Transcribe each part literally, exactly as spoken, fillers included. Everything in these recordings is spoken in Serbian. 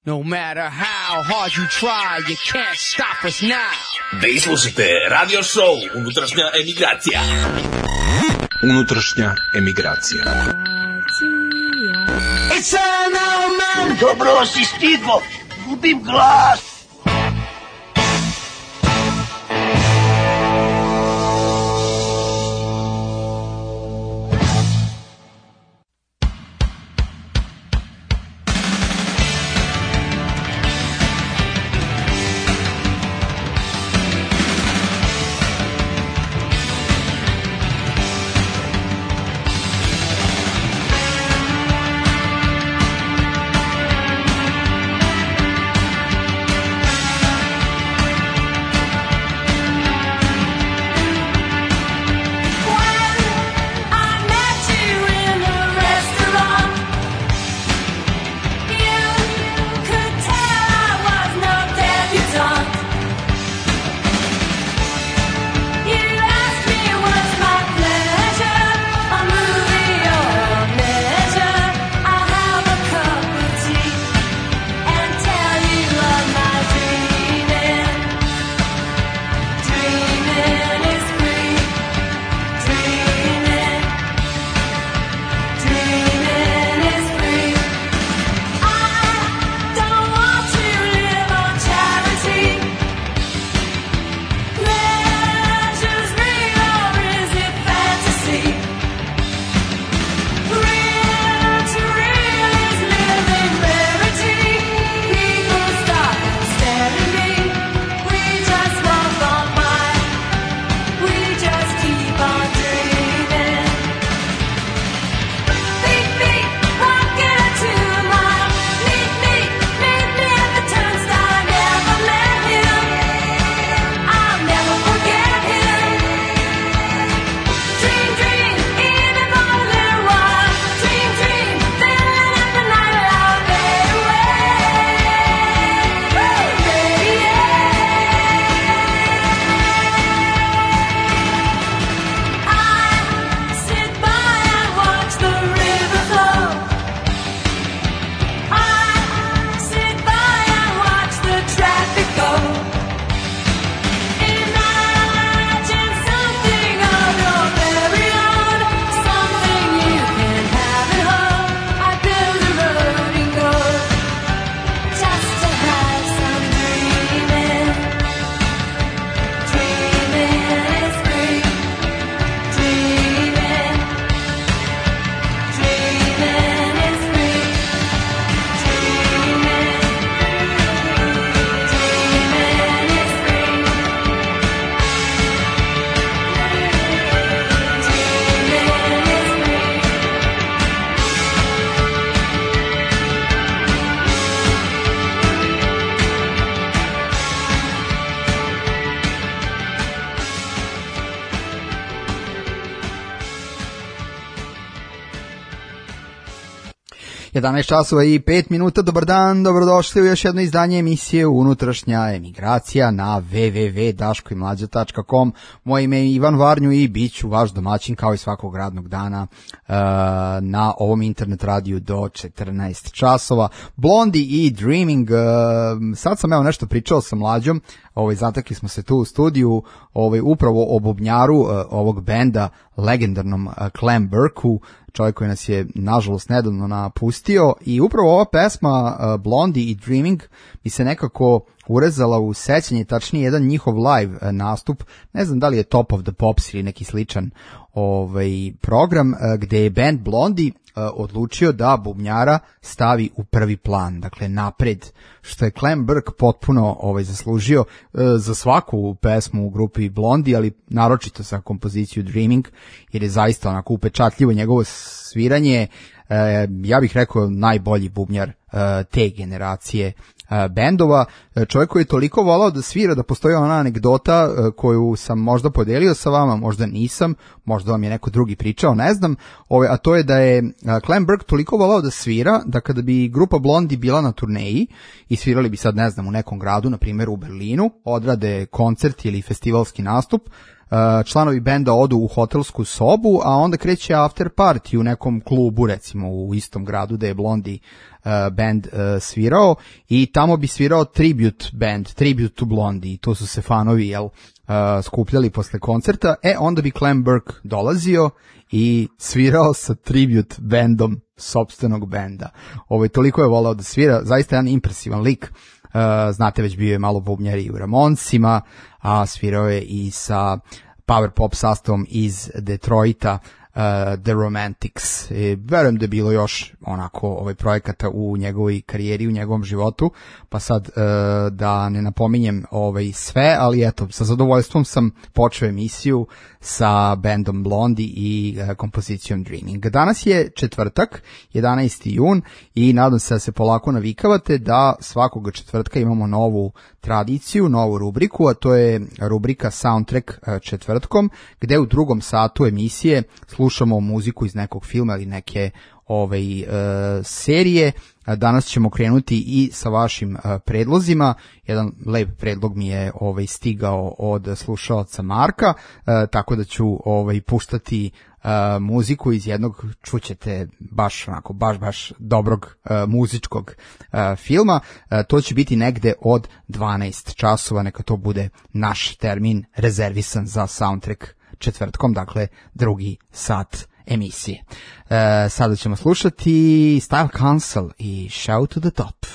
No matter how hard you try, you can't stop us now. Vi slušate radio show Unutrašnja emigracija. Unutrašnja emigracija. E sana man, dobro si stigo, gubim glas. jedanaest časova i pet minuta, dobar dan, dobrodošli u još jedno izdanje emisije Unutrašnja emigracija na w w w tačka daško i mlađa tačka com. Moje ime je Ivan Varnju i bit ću vaš domaćin kao i svakog radnog dana uh, na ovom internet radiju do četrnaest časova. Blondie i Dreaming, uh, sad sam evo nešto pričao sa Mlađom, ovaj, zatekli smo se tu u studiju, ovaj, upravo o bubnjaru uh, ovog benda, legendarnom uh, Clem Burkeu, čovjek koji nas je nažalost nedavno napustio, i upravo ova pesma uh, Blondie i Dreaming mi se nekako urezala u sećanje, tačnije jedan njihov live uh, nastup, ne znam da li je Top of the Pops ili neki sličan ovaj program, uh, gde je band Blondie uh, odlučio da bubnjara stavi u prvi plan, dakle napred, što je Clem Burke potpuno ovaj zaslužio uh, za svaku pesmu u grupi Blondie, ali naročito sa kompozicijom Dreaming, jer je zaista onako upečatljivo njegovo sviranje. Uh, ja bih rekao najbolji bubnjar uh, te generacije bendova, čovjek koji je toliko volao da svira da postoji ona anegdota koju sam možda podelio sa vama, možda nisam, možda vam je neko drugi pričao, ne znam, ove, a to je da je Clem Burke toliko volao da svira da kada bi grupa Blondie bila na turneji i svirali bi sad, ne znam, u nekom gradu, na primjer u Berlinu, odrade koncert ili festivalski nastup, članovi benda odu u hotelsku sobu, a onda kreće after party u nekom klubu, recimo u istom gradu da je Blondie band uh, svirao i tamo bi svirao tribute band, tribute to Blondie, i to su se fanovi, jel, uh, skupljali posle koncerta, e onda bi Clem Burke dolazio i svirao sa tribute bandom sopstvenog benda. Ovo, toliko je volao da svira, zaista jedan impresivan lik. Uh, znate, već bio je malo bubnjar i u Ramonsima, a svirao je i sa power pop sastavom iz Detroita, Uh, The Romantics. E, verujem da je bilo još onako ovaj projekata u njegovoj karijeri, u njegovom životu, pa sad uh, da ne napominjem ovaj sve, ali eto, sa zadovoljstvom sam počeo emisiju sa bandom Blondie i uh, kompozicijom Dreaming. Danas je četvrtak, jedanaesti jun, i nadam se da se polako navikavate da svakoga četvrtka imamo novu tradiciju, novu rubriku, a to je rubrika Soundtrack uh, četvrtkom, gde u drugom satu emisije slušamo muziku iz nekog filma ili neke ovaj, e, serije. Danas ćemo krenuti i sa vašim e, predlozima. Jedan lep predlog mi je ovaj, stigao od slušaoca Marka, e, tako da ću ovaj, puštati e, muziku iz jednog, čućete baš onako, baš, baš dobrog e, muzičkog e, filma. E, to će biti negde od dvanaest časova, neka to bude naš termin rezervisan za soundtrack četvrtkom, dakle drugi sat emisije. E, sada ćemo slušati Style Council i Shout to the Top.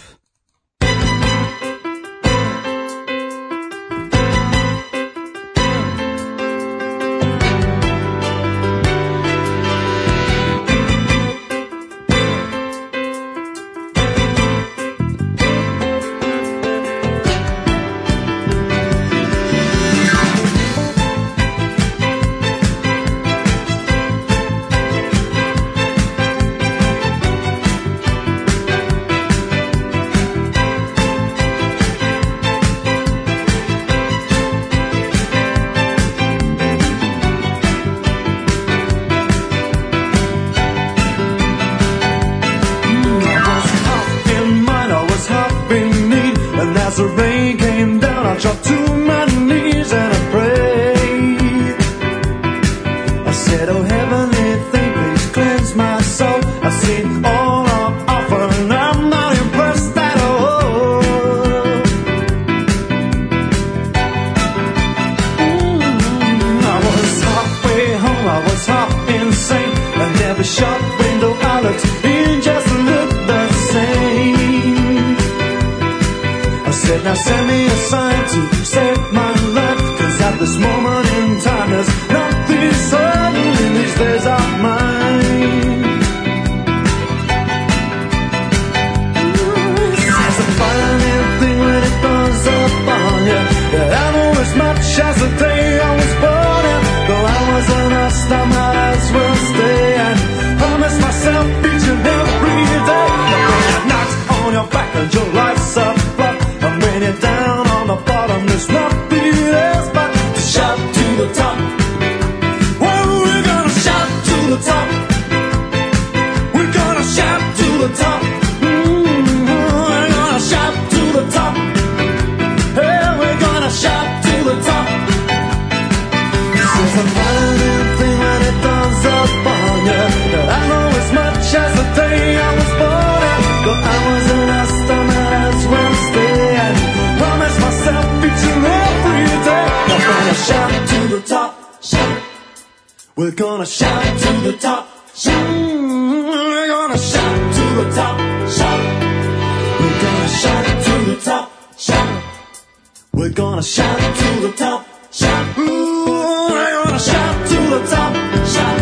We're gonna shout to the top, shout. We're gonna shout to the top, shout. We're gonna shout to the top, shout. We're gonna shout to the top, shout. Ooh, we're gonna shout to the top, shout.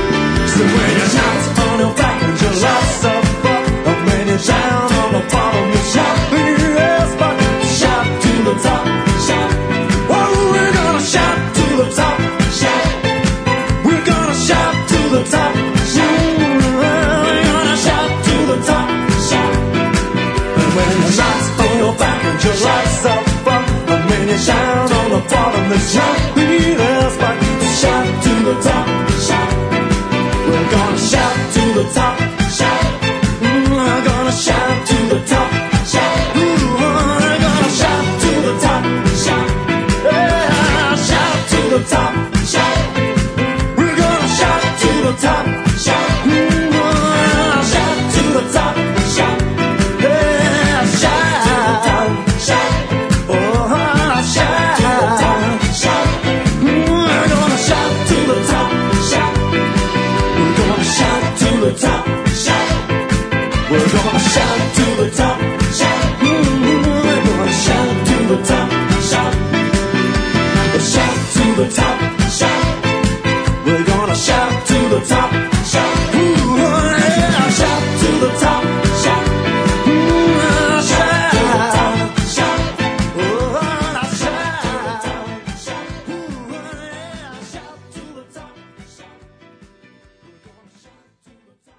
So when you shout on your back and your lights up up, and when you shout on the bottom, you shout yes, but shout to the top, shout. Oh, we're gonna shout to the top, shout. We're gonna shout to the top, shout. We're gonna shout to the top, shout. And when you shout on your back and your lights up up, and when you shout on the bottom, then shout yes, but shout to the top, shout. We're gonna shout to the top, shout. We're gonna shout to the top, shout. We're gonna shout to the top, shout. Yeah, shout to the top, shout. We're gonna shout to the top, shout. We're gonna shout to the top, shout. the top, shout. We're gonna shout to the top, shout. Ooh, yeah, shout to the top, shout. Ooh, shout, shout. Oh, shout, shout. Ooh, yeah, shout to the top, shout. We're gonna shout to the top.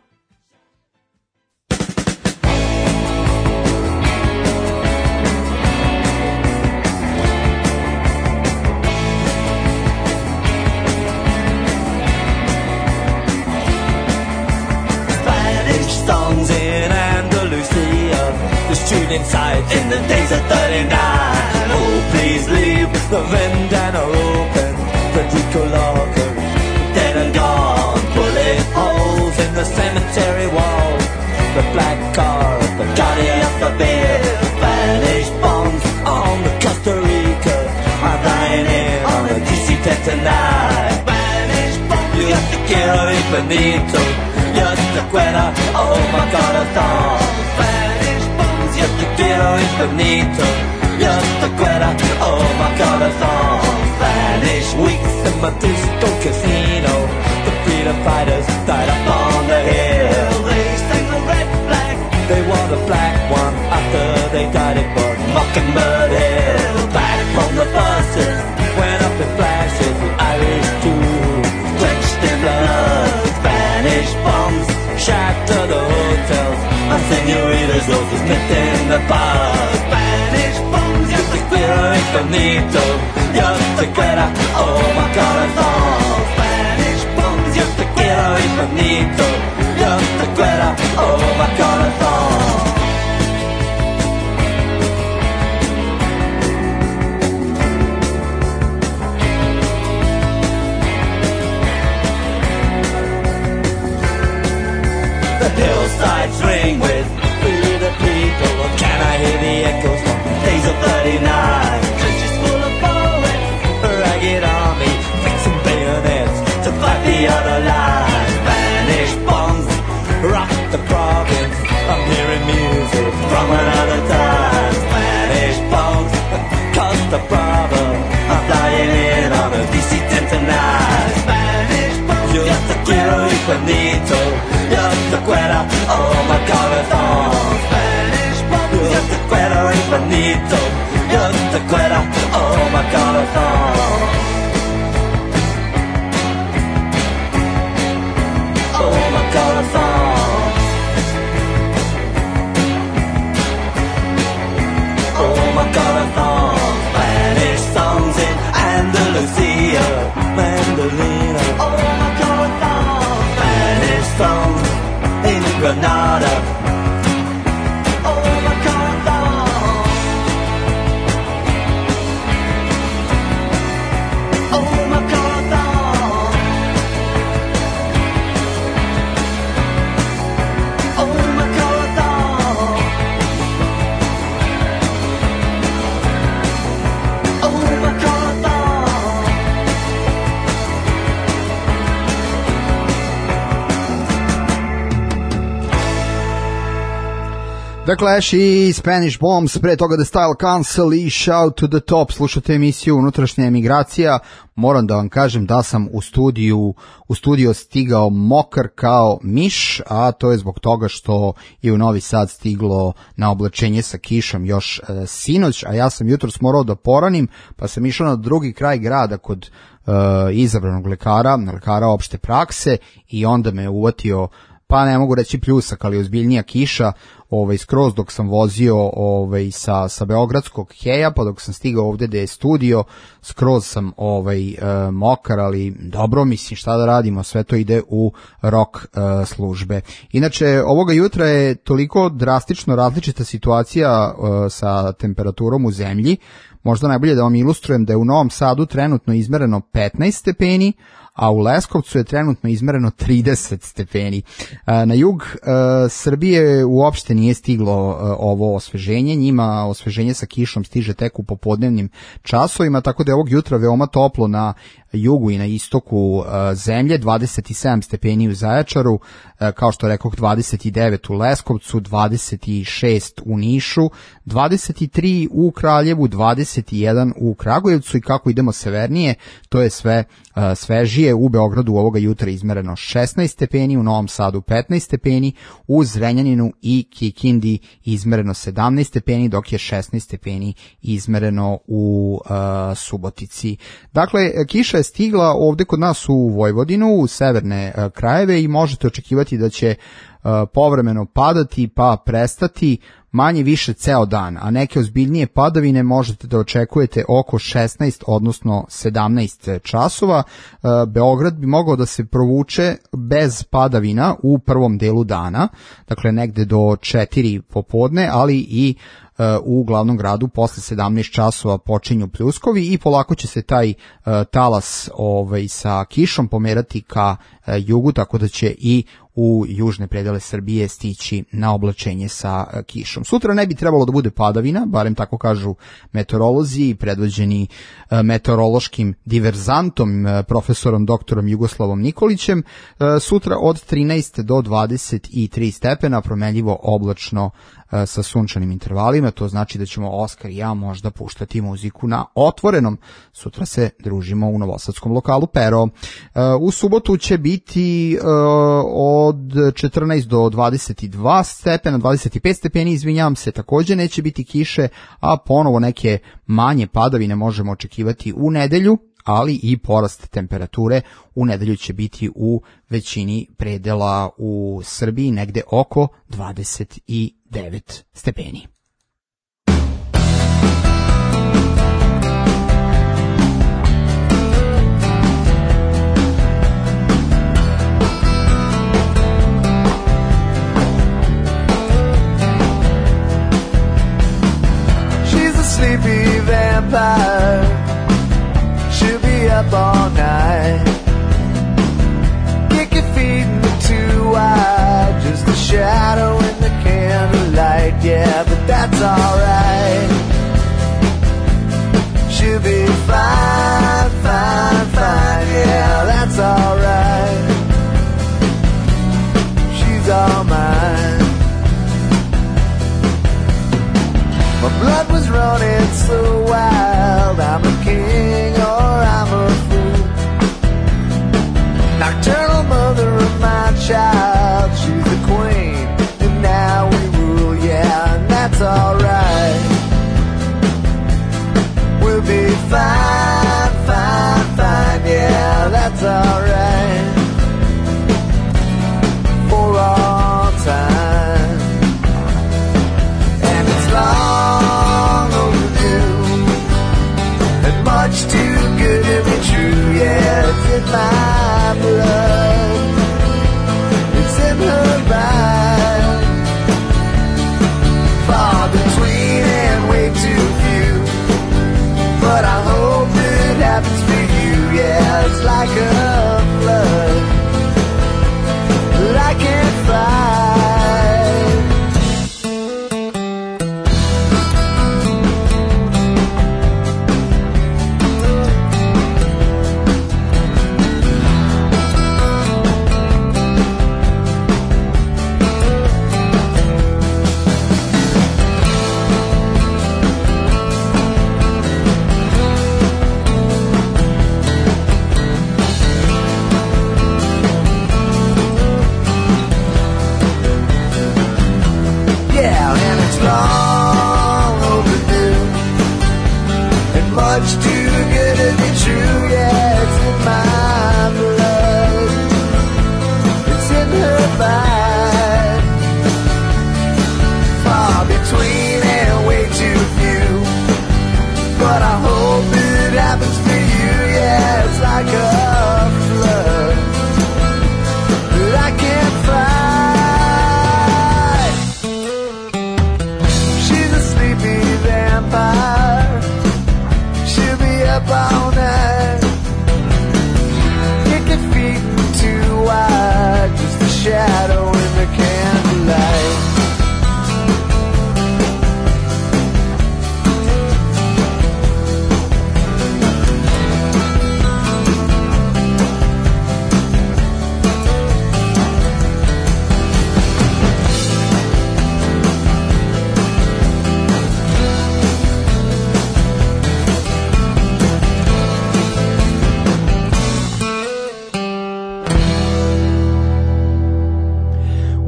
Songs in Andalusia, the shooting sight in the days of thirty-nine. Oh, please leave the vendana open. Federico Locker, dead and gone. Bullet holes in the cemetery wall. The black car, the guardian of the beer. Spanish bombs on the Costa Rica. I'm flying in on a D C ten tonight. Spanish bombs, you have to get away Benito. Just a cuera, oh my corazón. Spanish bombs, just a quiero infinito. Just a cuera, oh my corazón. Spanish weeks in my disco casino. The freedom fighters died up on the hill. They sang the red flag, they wore the black one. After they died it was Mockingbird Hill. Back from the buses, went up in flashes. The Irish too, drenched in blood. Spanish bombs shatter the hotels. And senoritas los meten in the bar. Spanish bombs, yo te quiero infinito. Yo te quiero, oh my corazón. Spanish bombs, yo te quiero infinito. Yo te quiero, oh my corazón. Hillsides ring with the people. Can I hear the echoes from days of thirty-nine? Trenches full of bullets, ragged army, fixing bayonets to fight the other line. Spanish bombs rock the province. I'm hearing music from another time. Spanish bombs cause the problem. I'm flying in on a D C ten tonight. Spanish bombs, yo te quiero infinito. Yo te quiero, oh my corazón. Spanish bombs, yo te quiero infinito. Yo te quiero, oh my corazón. Oh my corazón. Oh my corazón. Spanish songs in Andalusia, mandolina. Oh my corazón. Spanish songs in Granada. Oh my corazón. Oh my corazón. Oh my corazón. Oh my corazón. The Clash i Spanish Bombs, pre toga The Style Council i Shout to the Top. Slušate emisiju Unutrašnja emigracija. Moram da vam kažem da sam u studiju u studio stigao mokar kao miš, a to je zbog toga što je u Novi Sad stiglo na oblačenje sa kišom još e, sinoć, a ja sam jutros morao da poranim, pa sam išao na drugi kraj grada kod e, izabranog lekara, lekara opšte prakse, i onda me uvatio, pa ne mogu reći pljusak, ali ozbiljnija kiša, ovaj, skroz dok sam vozio ovaj, sa, sa Beogradskog Heja, pa dok sam stigao ovde gde je studio, skroz sam ovaj, e, mokar, ali dobro, mislim, šta da radimo, sve to ide u rock e, službe. Inače, ovoga jutra je toliko drastično različita situacija e, sa temperaturom u zemlji. Možda najbolje da vam ilustrujem da je u Novom Sadu trenutno izmereno petnaest stepeni, a u Leskovcu je trenutno izmereno trideset stepeni. Na jug Srbije uopšte nije stiglo ovo osveženje, njima osveženje sa kišom stiže tek u popodnevnim časovima, tako da je ovog jutra veoma toplo na jugu i na istoku zemlje, dvadeset sedam stepeni u Zaječaru, kao što rekoh dvadeset devet u Leskovcu, dvadeset šest u Nišu, dvadeset tri u Kraljevu, dvadeset jedan u Kragujevcu i kako idemo severnije, to je sve svežije. U Beogradu ovoga jutra izmereno šesnaest stepeni, u Novom Sadu petnaest stepeni, u Zrenjaninu i Kikindi izmereno sedamnaest stepeni, dok je šesnaest stepeni izmereno u uh, Subotici. Dakle, kiša je stigla ovde kod nas u Vojvodinu, u severne uh, krajeve i možete očekivati da će uh, povremeno padati pa prestati manje više ceo dan, a neke ozbiljnije padavine možete da očekujete oko šesnaest, odnosno sedamnaest časova. Beograd bi mogao da se provuče bez padavina u prvom delu dana, dakle negde do četiri popodne, ali i u glavnom gradu posle sedamnaest časova počinju pljuskovi i polako će se taj uh, talas ovaj, sa kišom pomerati ka uh, jugu, tako da će i u južne predele Srbije stići na oblačenje sa uh, kišom. Sutra ne bi trebalo da bude padavina, barem tako kažu meteorolozi, predvođeni uh, meteorološkim diverzantom, uh, profesorom doktorom Jugoslavom Nikolićem. Uh, sutra od trinaest do dvadeset tri stepena, promenljivo oblačno sa sunčanim intervalima, to znači da ćemo Oskar i ja možda puštati muziku na otvorenom. Sutra se družimo u novosadskom lokalu Pero. U subotu će biti od četrnaest do dvadeset dva stepena, dvadeset pet stepeni, izvinjavam se, takođe neće biti kiše, a ponovo neke manje padavine možemo očekivati u nedelju, ali i porast temperature u nedelju će biti u većini predela u Srbiji negde oko dvadeset devet stepeni. She's a sleepy vampire. She'll be up all night. Kick your feet in the too wide. Just a shadow in the candlelight. Yeah, but that's alright. She'll be fine, fine, fine. Yeah, that's alright. She's all mine. My blood was running so wild. I'm a king or I'm a fool. Nocturnal mother of my child. She's the queen and now we rule. Yeah, and that's alright. We'll be fine, fine, fine. Yeah, that's alright. For all time. And it's long overdue and much too good to be true. Yeah, it's in my blood, it's in her mind. Far between and way too few, but I hope it happens for you. Yeah, it's like a flood that I can't fight. Long overdue and much too good to be true. Yeah, it's in my blood, it's in her mind. Far between and way too few, but I hope it happens for you. Yeah, it's like a flood that I can't fight. Vampire, she'll be up all night.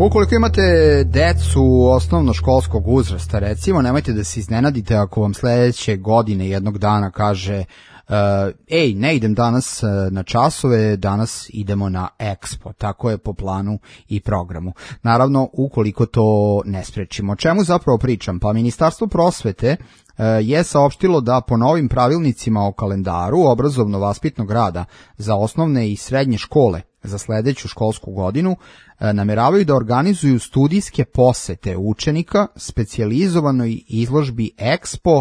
Ukoliko imate decu osnovnoškolskog uzrasta, recimo, nemojte da se iznenadite ako vam sledeće godine jednog dana kaže uh, ej, ne idem danas uh, na časove, danas idemo na Expo. Tako je po planu i programu. Naravno, ukoliko to ne sprečimo. O čemu zapravo pričam? Pa Ministarstvo prosvete uh, je saopštilo da po novim pravilnicima o kalendaru obrazovno-vaspitnog rada za osnovne i srednje škole za sledeću školsku godinu nameravaju da organizuju studijske posete učenika specijalizovanoj izložbi Expo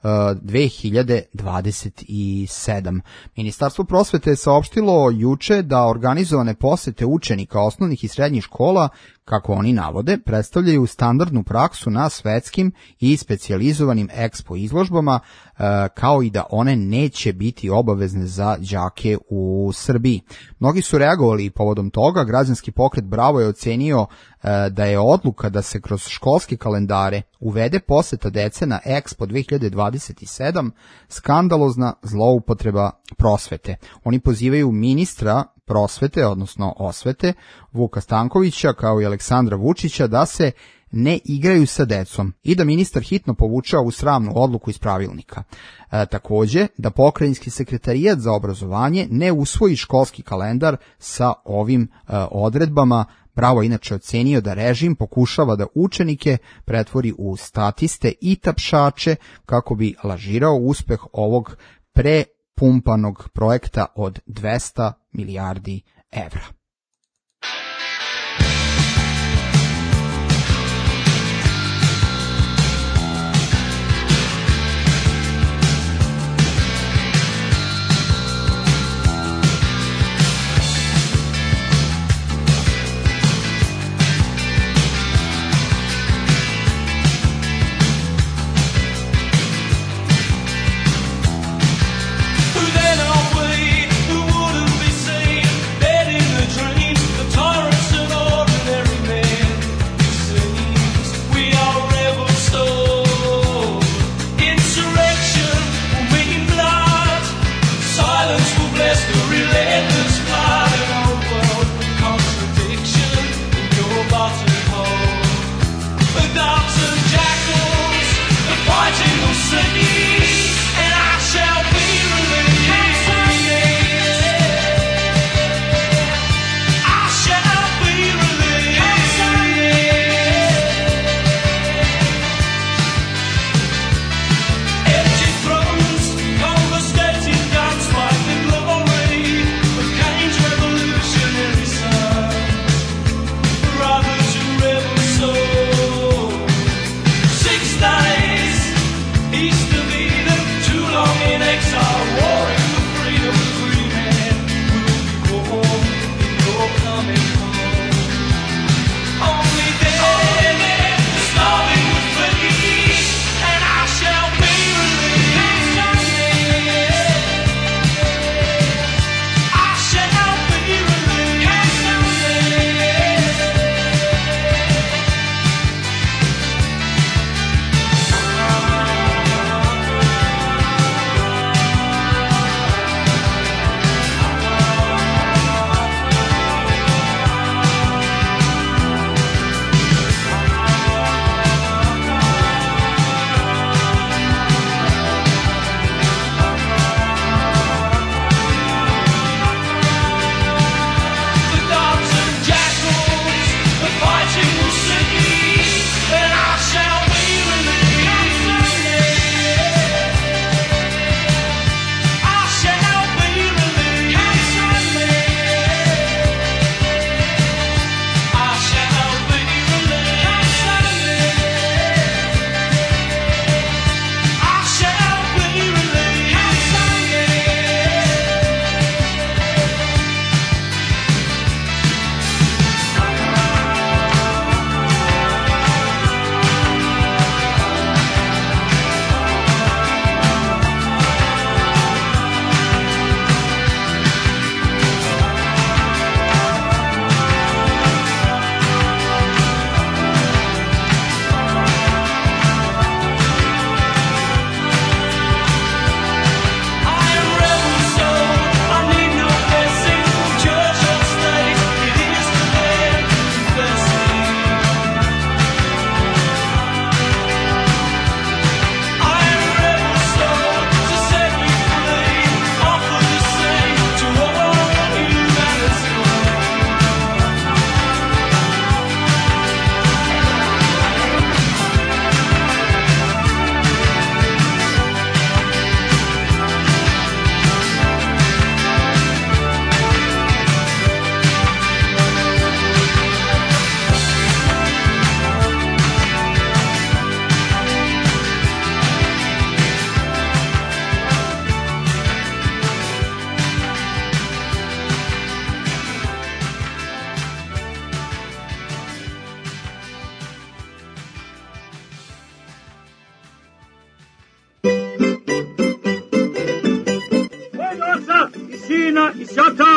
dve hiljade dvadeset sedam. Ministarstvo prosvete je saopštilo juče da organizovane posete učenika osnovnih i srednjih škola, kako oni navode, predstavljaju standardnu praksu na svetskim i specijalizovanim Expo izložbama, kao i da one neće biti obavezne za đake u Srbiji. Mnogi su reagovali povodom toga. Građanski pokret Bravo je ocenio da je odluka da se kroz školske kalendare uvede poseta dece na Expo dve hiljade dvadeset sedam skandalozna zloupotreba prosvete. Oni pozivaju ministra prosvete, odnosno osvete, Vuka Stankovića, kao i Aleksandra Vučića, da se ne igraju sa decom i da ministar hitno povuče ovu sramnu odluku iz pravilnika. E, takođe, da pokrajinski sekretarijat za obrazovanje ne usvoji školski kalendar sa ovim e, odredbama. Bravo inače ocenio da režim pokušava da učenike pretvori u statiste i tapšače kako bi lažirao uspeh ovog prepumpanog projekta od dvesta milijardi evra. Then I'll wait, who wouldn't be saying, bed in the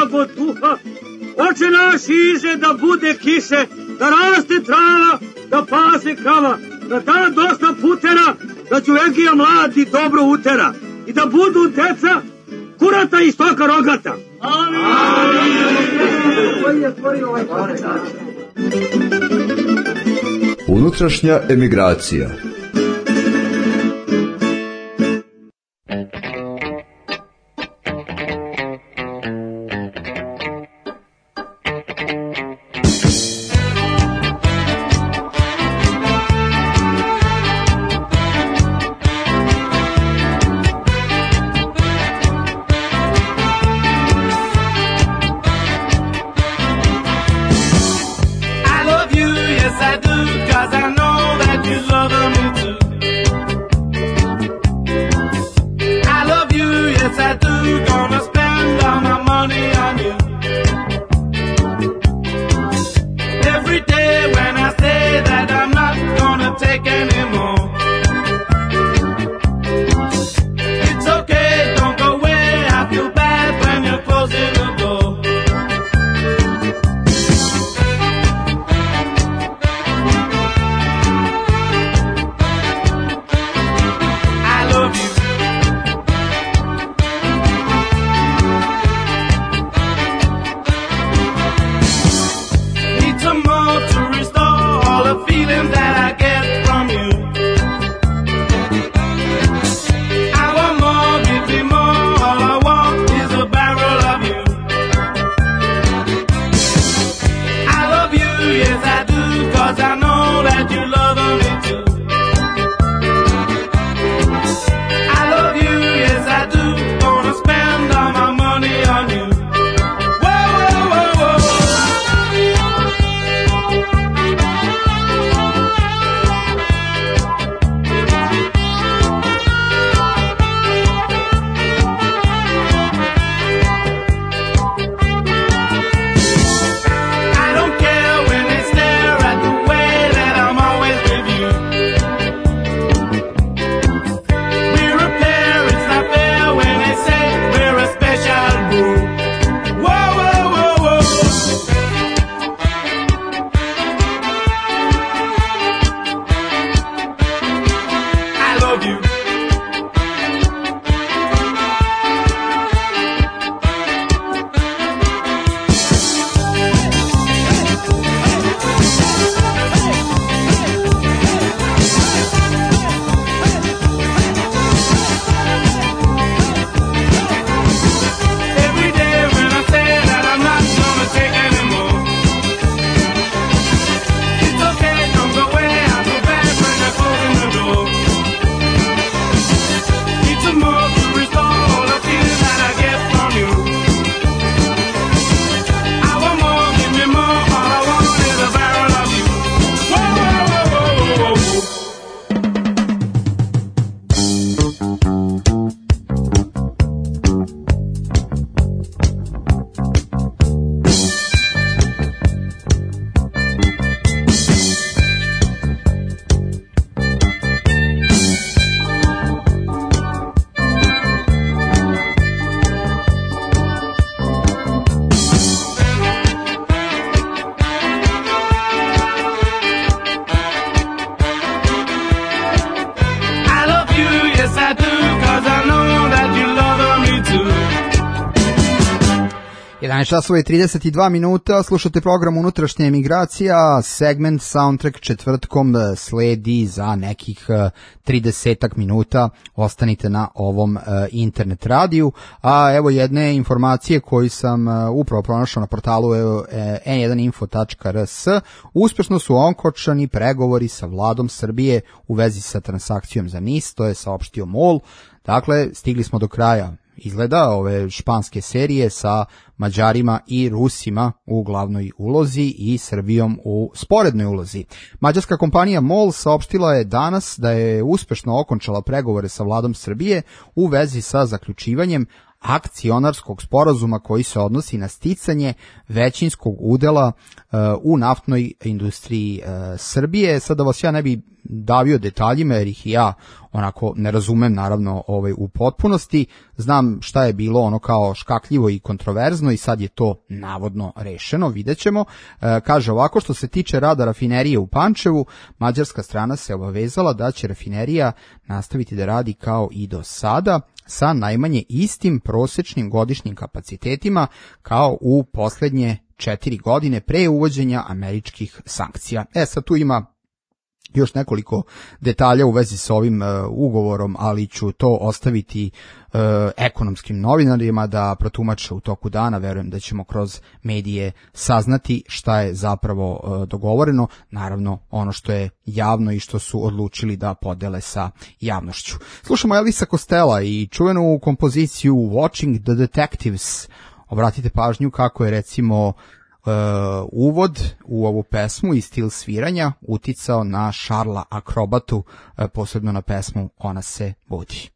blago duha, oče naš iže da bude kiše, da raste trava, da pase krava, da da dosta putera, da Đuvengija mladi dobro utera i da budu deca kurata i stoka rogata. Unutrašnja emigracija. jedanaest časova i trideset dva minuta, slušate program Unutrašnja emigracija, segment Soundtrack četvrtkom sledi za nekih tridesetak minuta, ostanite na ovom internet radiju, a evo jedne informacije koju sam upravo pronašao na portalu en jedan info tačka er es, uspešno su okončani pregovori sa vladom Srbije u vezi sa transakcijom za N I S, to je saopštio MOL, dakle stigli smo do kraja izgleda ove španske serije sa Mađarima i Rusima u glavnoj ulozi i Srbijom u sporednoj ulozi. Mađarska kompanija MOL saopštila je danas da je uspešno okončala pregovore sa vladom Srbije u vezi sa zaključivanjem akcionarskog sporazuma koji se odnosi na sticanje većinskog udela uh, u naftnoj industriji uh, Srbije. Sad da vas ja ne bi davio detaljima jer ih i ja onako ne razumem naravno ovaj u potpunosti. Znam šta je bilo ono kao škakljivo i kontroverzno i sad je to navodno rešeno, vidjet ćemo. E, kaže ovako, što se tiče rada rafinerije u Pančevu, mađarska strana se obavezala da će rafinerija nastaviti da radi kao i do sada sa najmanje istim prosečnim godišnjim kapacitetima kao u poslednje četiri godine pre uvođenja američkih sankcija. E sad tu ima još nekoliko detalja u vezi sa ovim uh, ugovorom, ali ću to ostaviti uh, ekonomskim novinarima da protumače u toku dana. Verujem da ćemo kroz medije saznati šta je zapravo uh, dogovoreno, naravno ono što je javno i što su odlučili da podele sa javnošću. Slušamo Elvisa Costello i čuvenu kompoziciju Watching the Detectives. Obratite pažnju kako je recimo Uh, uvod u ovu pesmu i stil sviranja uticao na Šarla Akrobatu, uh, posebno na pesmu Ona se budi.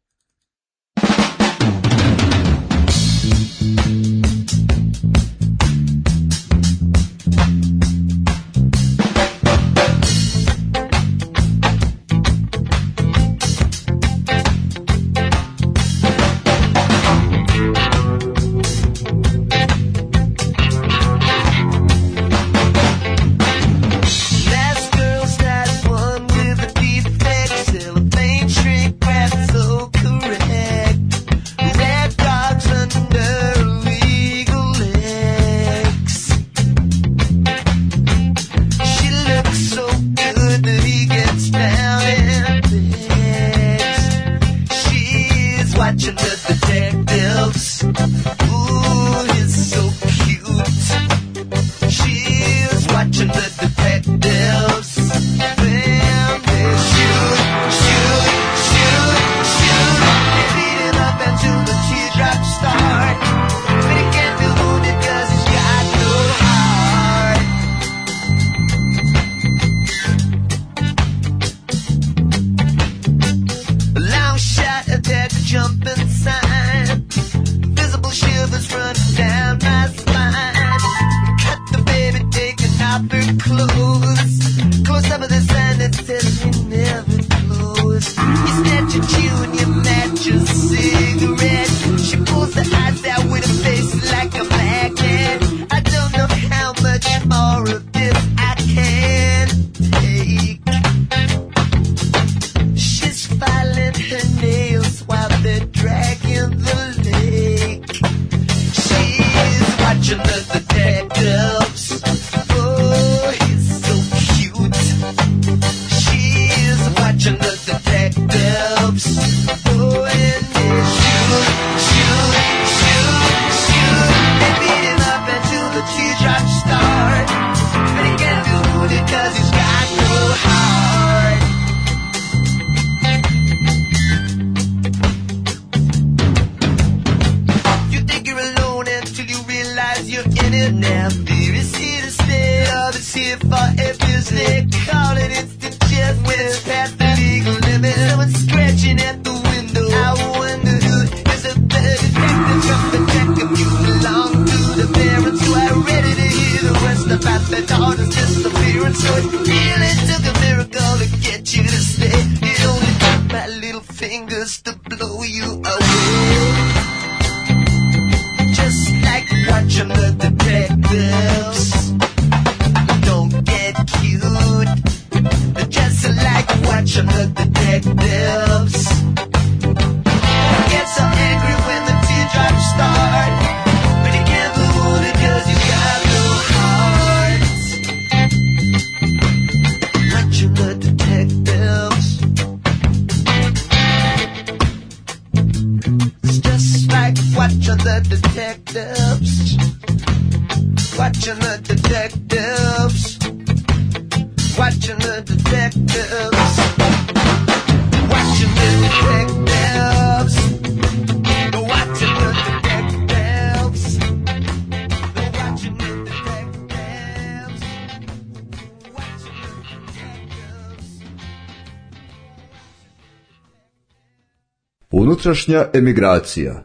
Unutrašnja emigracija.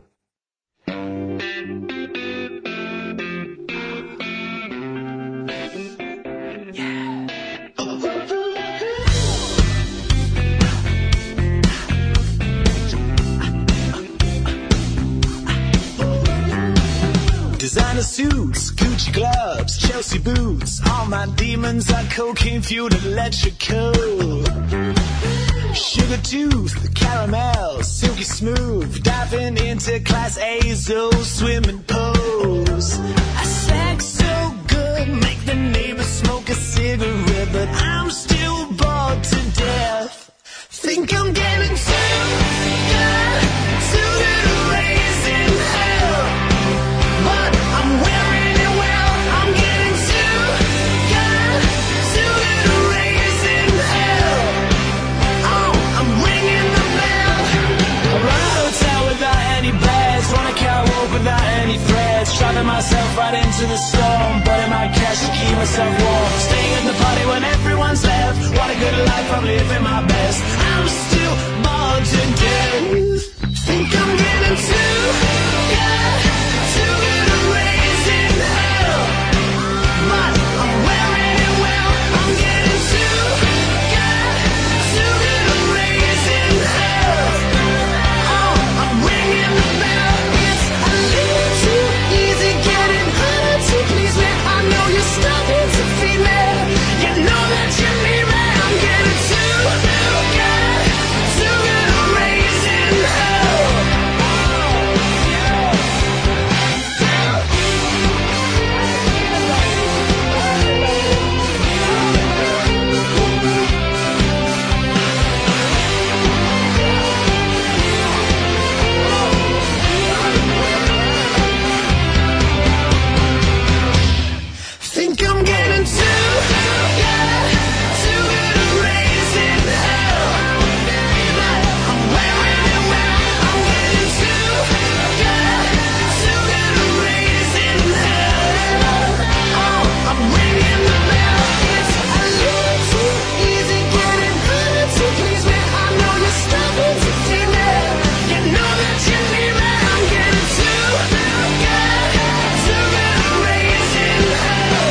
Designer suits, Gucci gloves, Chelsea boots. All my demons are cocaine fueled electrical. Sugar tooth, caramel, silky smooth. Diving into class A's old swimming pools. I sex so good, make the neighbors smoke a cigarette, but I'm still bored to death. Think I'm getting too good, too little raising hell, but I'm wearing it well. I'm getting too good, too little raising hell. Oh, I'm ringing the bell. I run a hotel without any beds, run a catwalk without any threads, driving myself right into the storm, burning my cash to keep myself warm. Staying at the party when everyone's left. What a good life, I'm living my best. I'm still bored to death. Think I'm getting too good, too little raising hell, but I'm wearing it well. I'm getting too good, too little raising hell. Oh, I'm ringing the bell. It's a little too easy getting her to please me. I know you're starting to feed me. You know that you need me. I'm getting too good, too little raising hell. Think I'm getting too good, too little raising hell, but I'm wearing it well. I'm getting too good, too little raising hell. Oh, I'm ringing the bell. It's a little too easy getting her to please me. I know you're starting to feed me. You know that you need me. I'm getting too good, too little raising hell.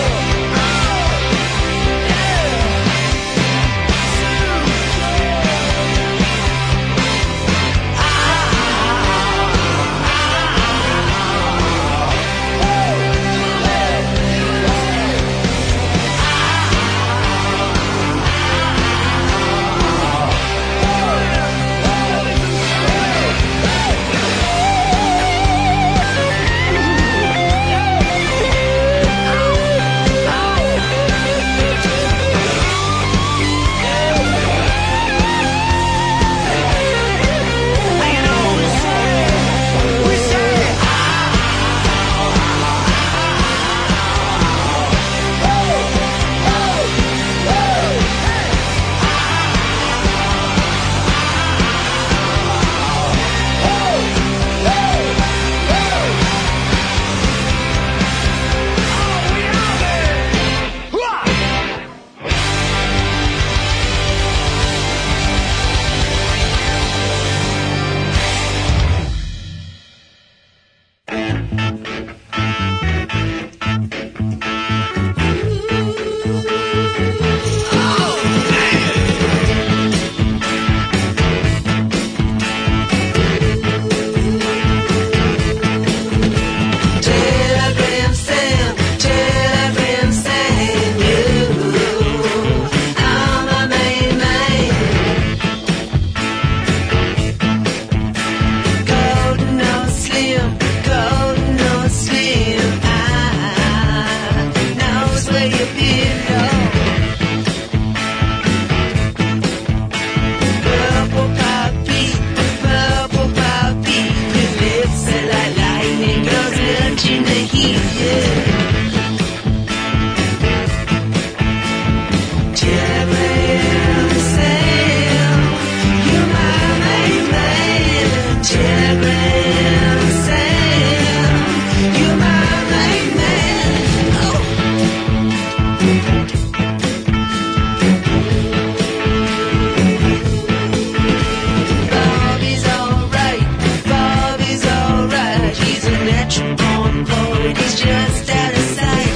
Telegram Sam, Telegram Sam, you are my main man. Golden or slim, golden or slim, I knows where you belong. Purple poppy, purple poppy, your lips are like lightning, girls touching the heat, yeah. Telegram Sam, you're my main man. Telegram Sam, you're my main man. Oh. Bobby's alright, Bobby's alright. He's a natural born poet, he's just out of sight.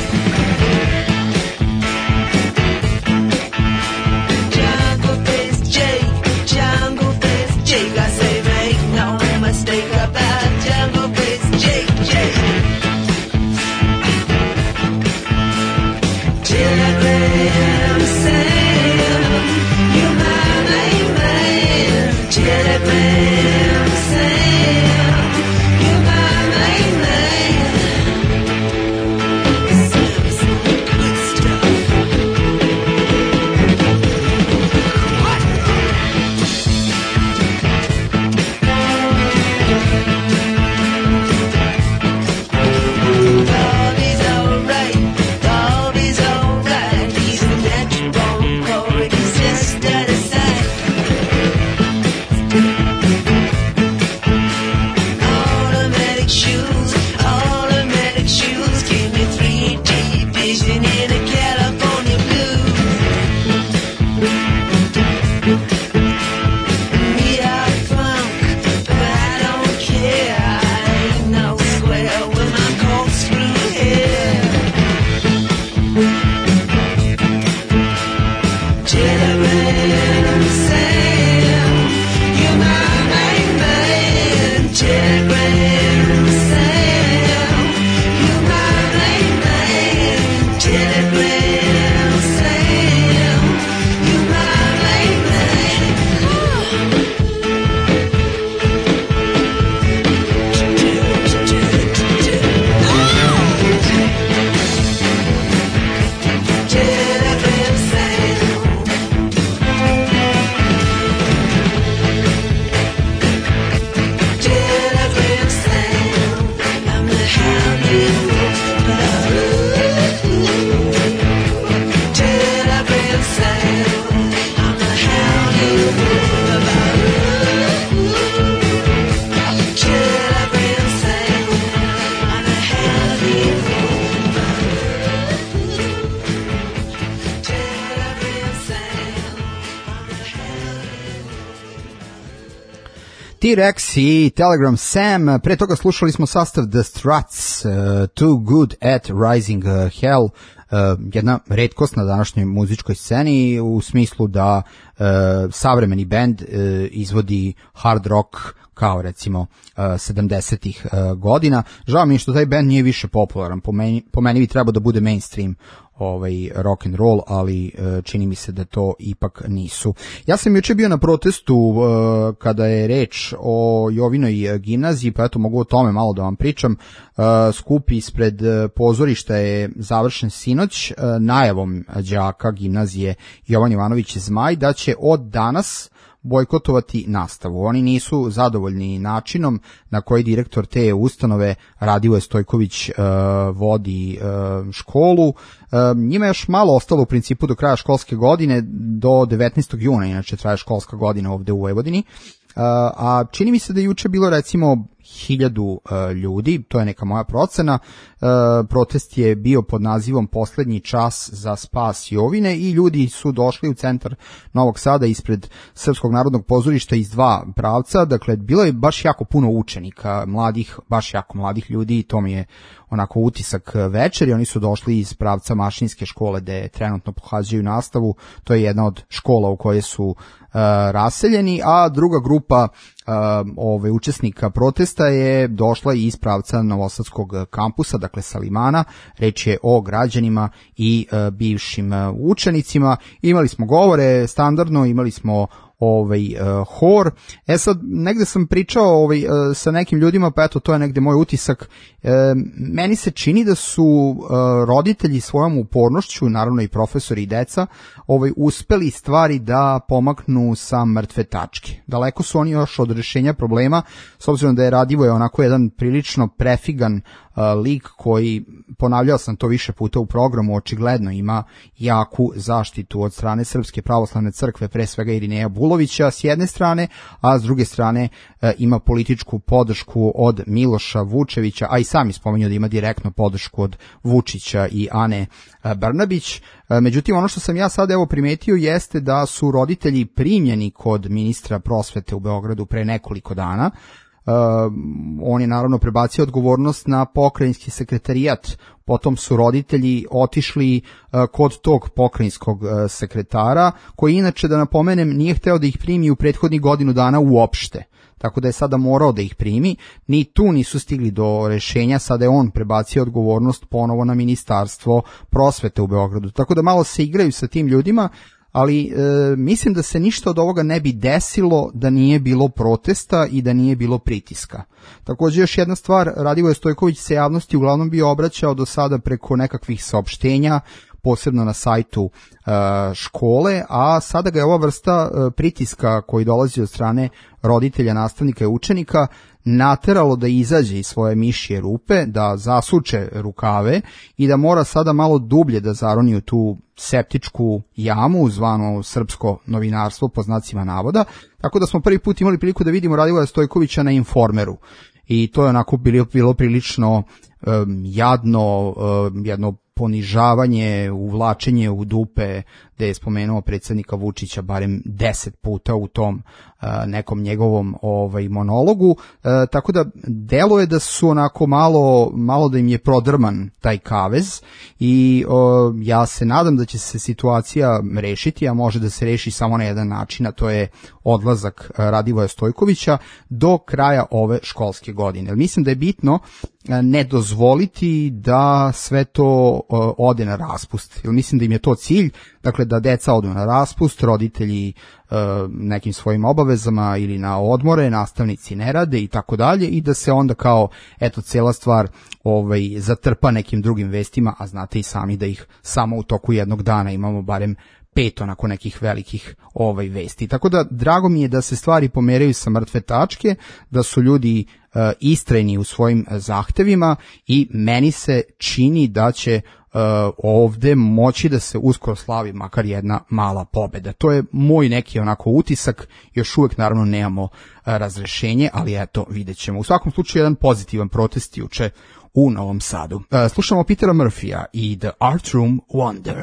Jungle Face Jake, Jungle Face Jake. I say make no mistake about Jungle Face Jake, Jake. T-Rex i Telegram Sam, pre toga slušali smo sastav The Struts, uh, Too Good at Rising uh, Hell, uh, jedna retkost na današnjoj muzičkoj sceni u smislu da uh, savremeni bend uh, izvodi hard rock kao recimo uh, sedamdesetih uh, godina. Žao mi je što taj bend nije više popularan, po meni, po meni bi trebao da bude mainstream ovaj rock and roll, ali uh, čini mi se da to ipak nisu. Ja sam juče bio na protestu uh, kada je reč o Jovinoj gimnaziji, pa eto mogu o tome malo da vam pričam. Uh, skup ispred uh, pozorišta je završen sinoć uh, najavom đaka gimnazije Jovan Jovanović Zmaj da će od danas bojkotovati nastavu. Oni nisu zadovoljni načinom na koji direktor te ustanove Radivoje Stojković uh, vodi uh, školu. Uh, njima je još malo ostalo u principu do kraja školske godine, do devetnaestog juna, inače traje školska godina ovde u Vojvodini. Uh, a čini mi se da je juče bilo recimo hiljadu uh, ljudi, to je neka moja procena. Uh, protest je bio pod nazivom Poslednji čas za spas Jovine i ljudi su došli u centar Novog Sada ispred Srpskog narodnog pozorišta iz dva pravca. Dakle, bilo je baš jako puno učenika, mladih, baš jako mladih ljudi i to mi je onako utisak večeri. Oni su došli iz pravca Mašinske škole gde trenutno pohađaju nastavu. To je jedna od škola u koje su uh, raseljeni, a druga grupa Uh, ove, učesnika protesta je došla iz pravca Novosadskog kampusa, dakle sa Limana. Reč je o građanima i uh, bivšim uh, učenicima. Imali smo govore standardno, imali smo ovaj uh, hor. E sad, negde sam pričao ovaj, uh, sa nekim ljudima, pa eto, to je negde moj utisak. E, meni se čini da su uh, roditelji svojom upornošću, naravno i profesori i deca, ovaj, uspeli stvari da pomaknu sa mrtve tačke. Daleko su oni još od rešenja problema, s obzirom da je Radivoje onako jedan prilično prefigan uh, lik koji, ponavljao sam to više puta u programu, očigledno ima jaku zaštitu od strane Srpske pravoslavne crkve, pre svega Irineja Bulovića s jedne strane, a s druge strane uh, ima političku podršku od Miloša Vučevića, a i sami spominju da ima direktno podršku od Vučića i Ane uh, Brnabić. Uh, međutim, ono što sam ja sad evo primetio jeste da su roditelji primljeni kod ministra prosvete u Beogradu pre nekoliko dana. Uh, on je naravno prebacio odgovornost na pokrajinski sekretarijat, potom su roditelji otišli uh, kod tog pokrajinskog uh, sekretara, koji inače, da napomenem, nije hteo da ih primi u prethodnih godinu dana uopšte. Tako da je sada morao da ih primi, ni tu nisu stigli do rešenja, sada je on prebacio odgovornost ponovo na ministarstvo prosvete u Beogradu. Tako da malo se igraju sa tim ljudima, ali e, mislim da se ništa od ovoga ne bi desilo da nije bilo protesta i da nije bilo pritiska. Također još jedna stvar, Radivoje Stojković se javnosti uglavnom bio obraćao do sada preko nekakvih saopštenja, posebno na sajtu e, škole, a sada ga je ova vrsta e, pritiska koji dolazi od strane roditelja, nastavnika i učenika nateralo da izađe iz svoje mišje rupe, da zasuče rukave i da mora sada malo dublje da zaroni u tu septičku jamu zvano srpsko novinarstvo po znacima navoda. Tako da smo prvi put imali priliku da vidimo Radivoja Stojkovića na Informeru. I to je onako bilo, bilo prilično um, jadno, um, jedno ponižavanje, uvlačenje u dupe, gde je spomenuo predsjednika Vučića barem deset puta u tom uh, nekom njegovom ovaj monologu, uh, tako da deluje da su onako malo, malo da im je prodrman taj kavez i uh, ja se nadam da će se situacija rešiti, a može da se reši samo na jedan način, a to je odlazak uh, Radivoja Stojkovića do kraja ove školske godine. Mislim da je bitno uh, ne dozvoliti da sve to uh, ode na raspust, jer mislim da im je to cilj, dakle da deca odu na raspust, roditelji e, nekim svojim obavezama ili na odmore, nastavnici ne rade i tako dalje i da se onda kao eto cela stvar ovaj zatrpa nekim drugim vestima, a znate i sami da ih samo u toku jednog dana imamo barem pet onako nekih velikih ovaj vesti. Tako da drago mi je da se stvari pomeraju sa mrtve tačke, da su ljudi e, istrajni u svojim zahtevima i meni se čini da će Uh, ovde moći da se uskoro slavi makar jedna mala pobeda. To je moj neki onako utisak, još uvek naravno nemamo uh, razrešenje, ali eto, vidjet ćemo. U svakom slučaju jedan pozitivan protest juče u Novom Sadu. Uh, slušamo Petera Murphya i The Art Room Wonder.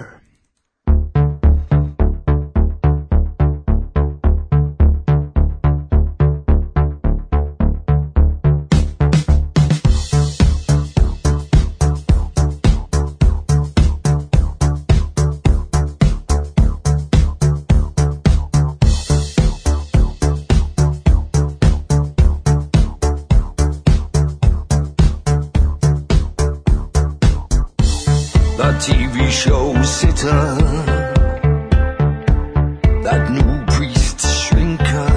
T V show sitter, that new priest shrinker,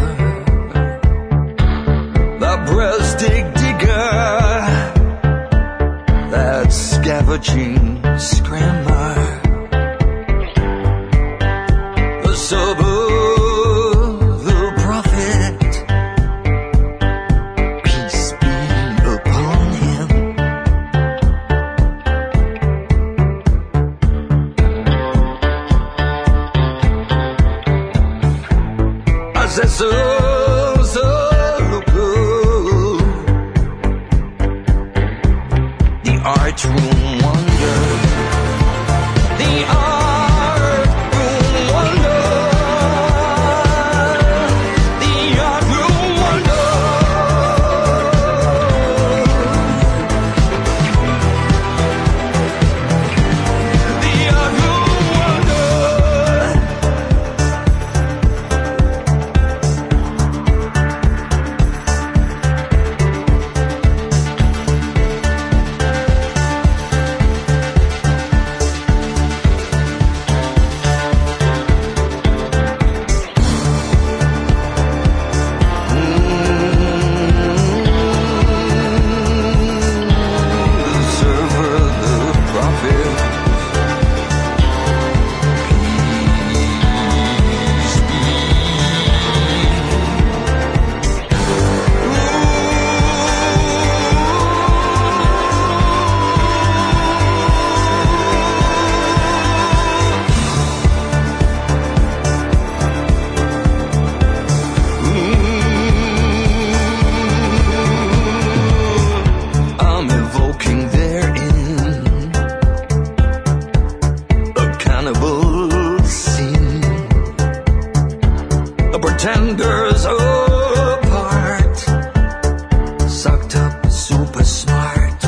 the breast dig digger, that scavenging scrammer, the suburb, the prophet, peace be upon him. I said so, so good. The art room wonder, the art room wonder, the art room wonder, the art room wonder. The server, the prophet, peace be. I'm evoking therein a cannibal sin, the pretenders apart, sucked up super smart,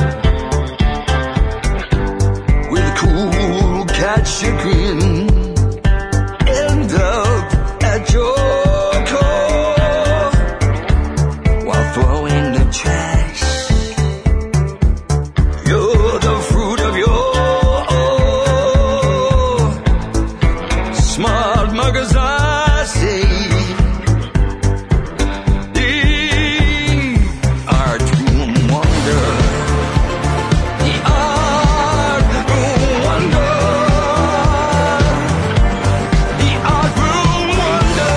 with cool cat chagrin, end up at your core while throwing the trash. You're the fruit of your smart muggers, I say. The art room wonder, the art room wonder, the art room wonder.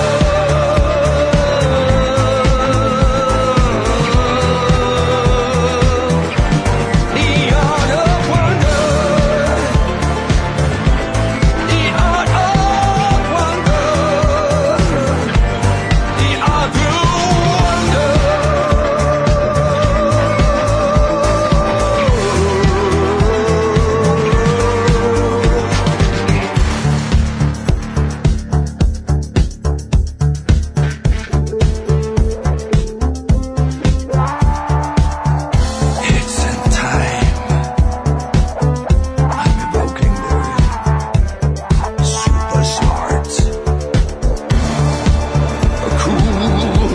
The art of wonder, the art of wonder, the art room wonder. It's in time. I'm evoking their super smart, a cool,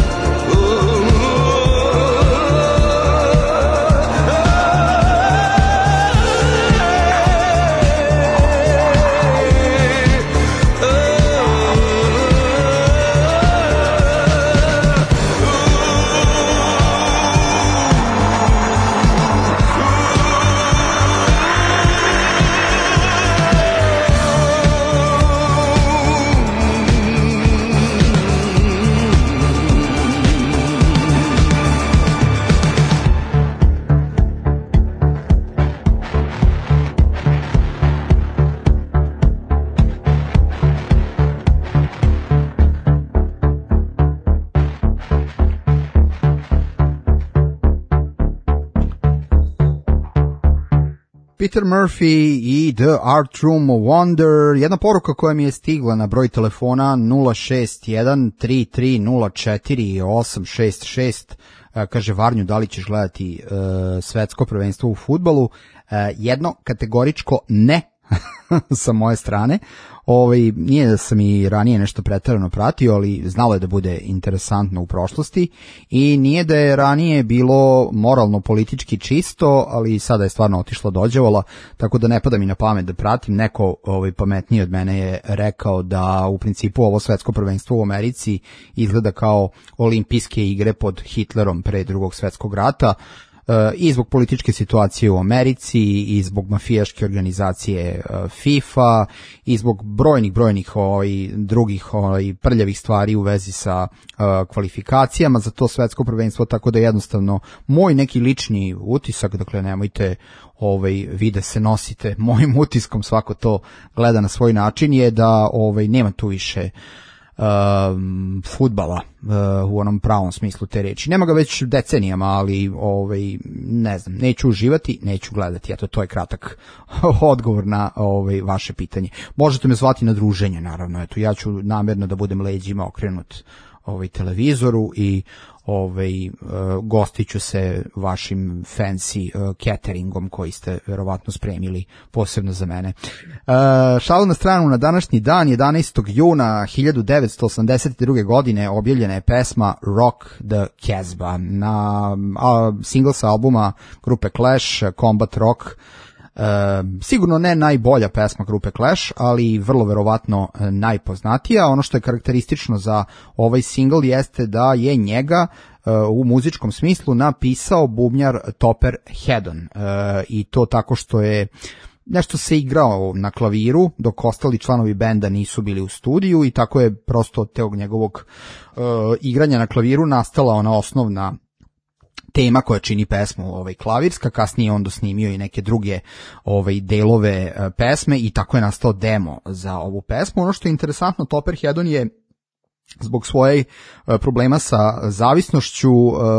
Peter Murphy i The Art Room Wonder. Jedna poruka koja mi je stigla na broj telefona nula šest jedan tri tri nula četiri osam šest šest, kaže Varnju, da li ćeš gledati uh, svetsko prvenstvo u fudbalu? Uh, jedno kategoričko ne, sa moje strane. Ovaj, nije da sam i ranije nešto preterano pratio, ali znalo je da bude interesantno u prošlosti i nije da je ranije bilo moralno politički čisto, ali sada je stvarno otišlo dođevola, tako da ne pada mi na pamet da pratim. Neko ovaj, pametniji od mene je rekao da u principu ovo svetsko prvenstvo u Americi izgleda kao olimpijske igre pod Hitlerom pre drugog svetskog rata, i zbog političke situacije u Americi, i zbog mafijaške organizacije FIFA, i zbog brojnih, brojnih ovaj, drugih ovaj, prljavih stvari u vezi sa uh, kvalifikacijama za to svetsko prvenstvo, tako da jednostavno moj neki lični utisak, dakle nemojte ovaj, vi da se nosite mojim utiskom, svako to gleda na svoj način, je da ovaj, nema tu više Um, fudbala uh, u onom pravom smislu te reči. Nema ga već decenijama, ali ovaj, ne znam, neću uživati, neću gledati. Eto, to je kratak odgovor na ovaj, vaše pitanje. Možete me zvati na druženje, naravno. Eto, ja ću namjerno da budem leđima okrenut ovaj, televizoru i ovaj, uh, gostiću se vašim fancy uh, cateringom koji ste verovatno spremili posebno za mene. Uh, šalu na stranu, na današnji dan, jedanaestog juna hiljadu devetsto osamdeset druge. godine objavljena je pesma Rock the Casbah na uh, single sa albuma grupe Clash, Combat Rock. Uh, sigurno ne najbolja pesma grupe Clash, ali vrlo verovatno uh, najpoznatija. Ono što je karakteristično za ovaj single jeste da je njega uh, u muzičkom smislu napisao bubnjar Topper Headon, uh, i to tako što je nešto se igrao na klaviru dok ostali članovi benda nisu bili u studiju, i tako je prosto od tog njegovog uh, igranja na klaviru nastala ona osnovna tema koja čini pesmu ovaj, klavirska. Kasnije on dosnimio i neke druge ovaj, delove uh, pesme i tako je nastao demo za ovu pesmu. Ono što je interesantno, Topper Headon je zbog svoje problema sa zavisnošću,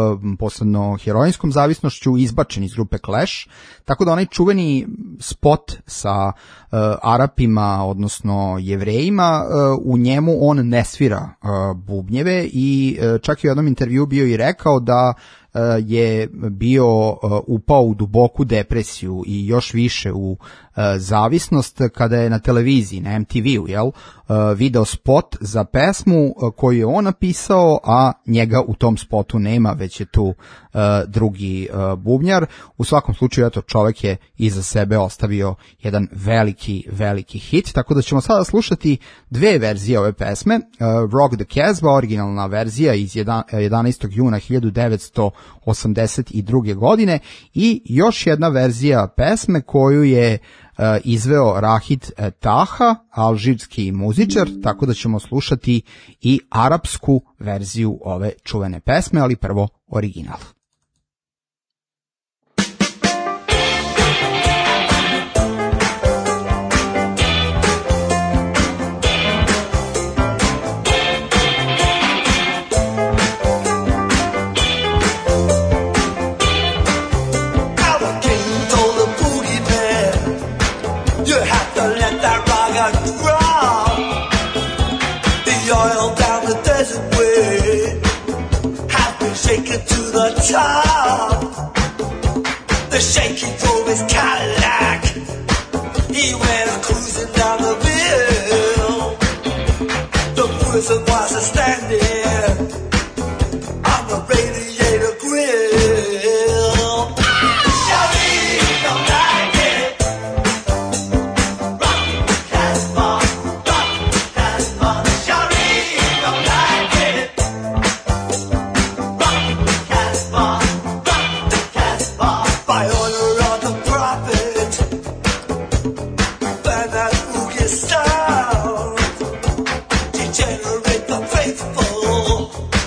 posebno heroinskom zavisnošću, izbačen iz grupe Clash, tako da onaj čuveni spot sa Arapima, odnosno Jevrejima, u njemu on ne svira bubnjeve, i čak i u jednom intervju bio i rekao da je bio upao u duboku depresiju i još više u zavisnost kada je na televiziji, na em te ve-u, jel, video spot za pesmu koju je on napisao, a njega u tom spotu nema, već je tu drugi bubnjar. U svakom slučaju, eto, čovjek je iza sebe ostavio jedan veliki, veliki hit, tako da ćemo sada slušati dve verzije ove pesme. Rock the Casbah, originalna verzija iz jedanaestog juna hiljadu devetsto osamdeset druge. godine, i još jedna verzija pesme koju je uh, izveo Rahid Taha, alžirski muzičar, tako da ćemo slušati i arapsku verziju ove čuvene pesme, ali prvo original. Shaking to the top. The shaking drove his Cadillac. He went cruising down the bill. The person was standing on the radiator grill. Shawty, don't like it. Rock Casbah, rock Casbah. Shawty, don't like it. By order of the prophet, find out who gets down, degenerate the faithful.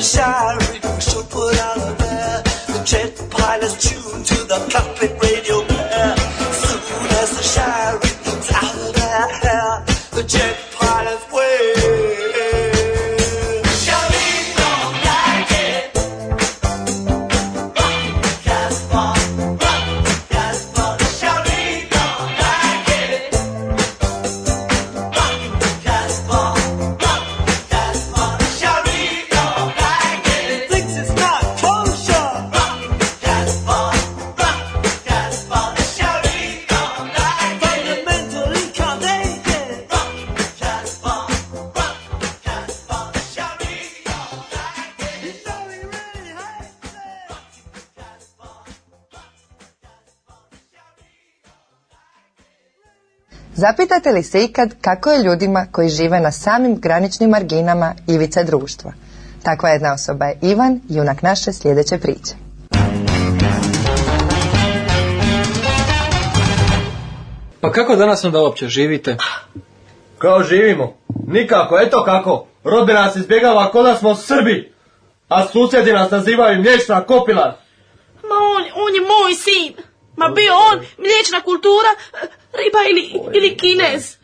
shire, we should put out a bear. The jet pilots tune to the cockpit radio pair. Soon as the shire is out of their hair, the jet pilots wait. Zapitate li se ikad kako je ljudima koji žive na samim graničnim marginama ivice društva? Takva jedna osoba je Ivan, junak naše sljedeće priče. Pa kako danas onda uopće živite? Kao živimo? Nikako, eto kako. Rodbina nas izbjegava ko da smo Srbi, a susjedi nas nazivaju mliječna kopila. Ma on, on je moj sin. Ma bio on mliječna kultura, riba ili, ili Kinez.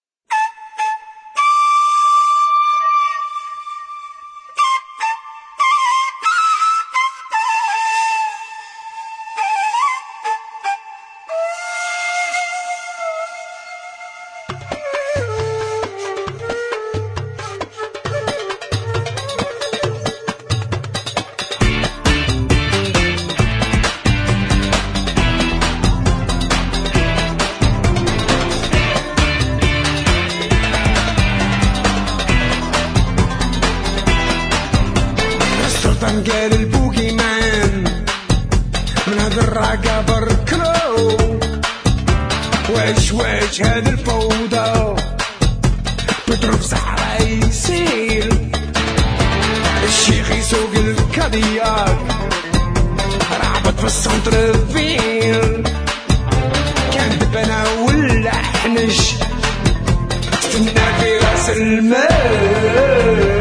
قال البوكي مان من هذا الرقة بركلو واش واش هذا الفوضى بضرب صحراء يسيل الشيخ يسوق الكادياك رعبت في السنتر فيل كان دبنا ولا حنش استنى في راس المال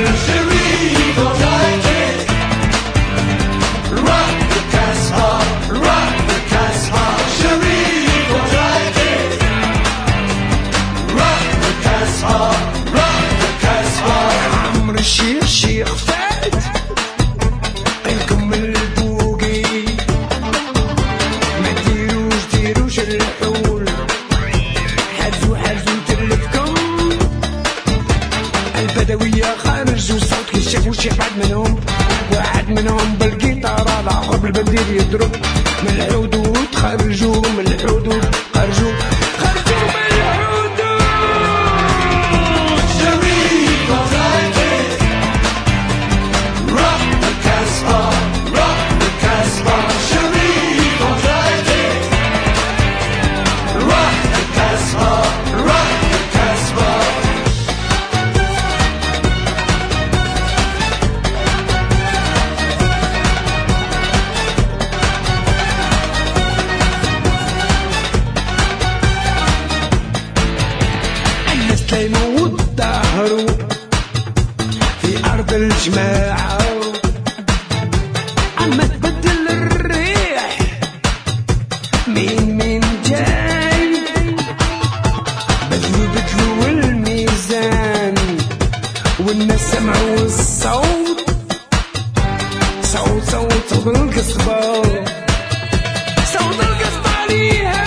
الشيخ شيخ فات قلكم البوقي ما ديروش ديروش الحول حزو حزو تلفكم البدوية خارجوا صوت كي شافوا شي واحد منهم واحد منهم بالقيطارة الآخر بالبندير يضرب من الحدود خرجوا من الحدود خرجوا خرجوا من الجماعة عم تبدل الريح مين مين جاي بدلوا بدلوا الميزان والناس سمعوا الصوت صوت صوت صوت القصبة صوت القصبة عليها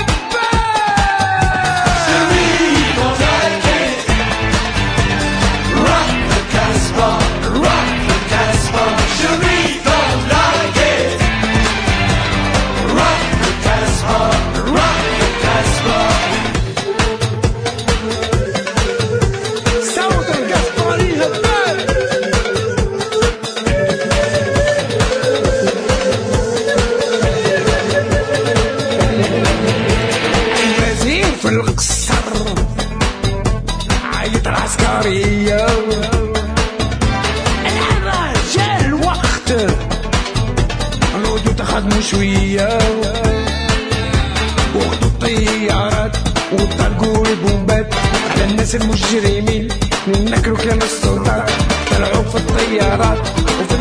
شوية وخدوا الطيارات وطلقوا البومبات على الناس المجرمين نكروا كلام السلطات طلعوا في الطيارات وفي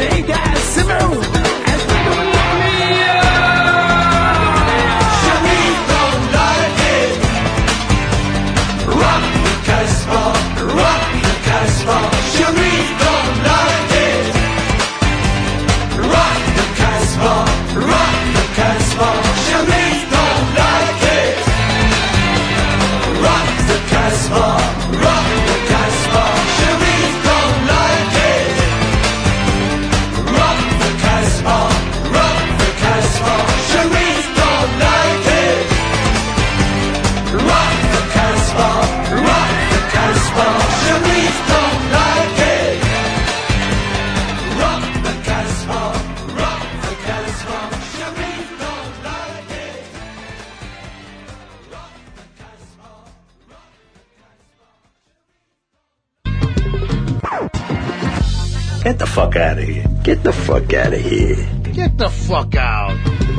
Get the fuck out of here. Get the fuck out of here. Get the fuck out.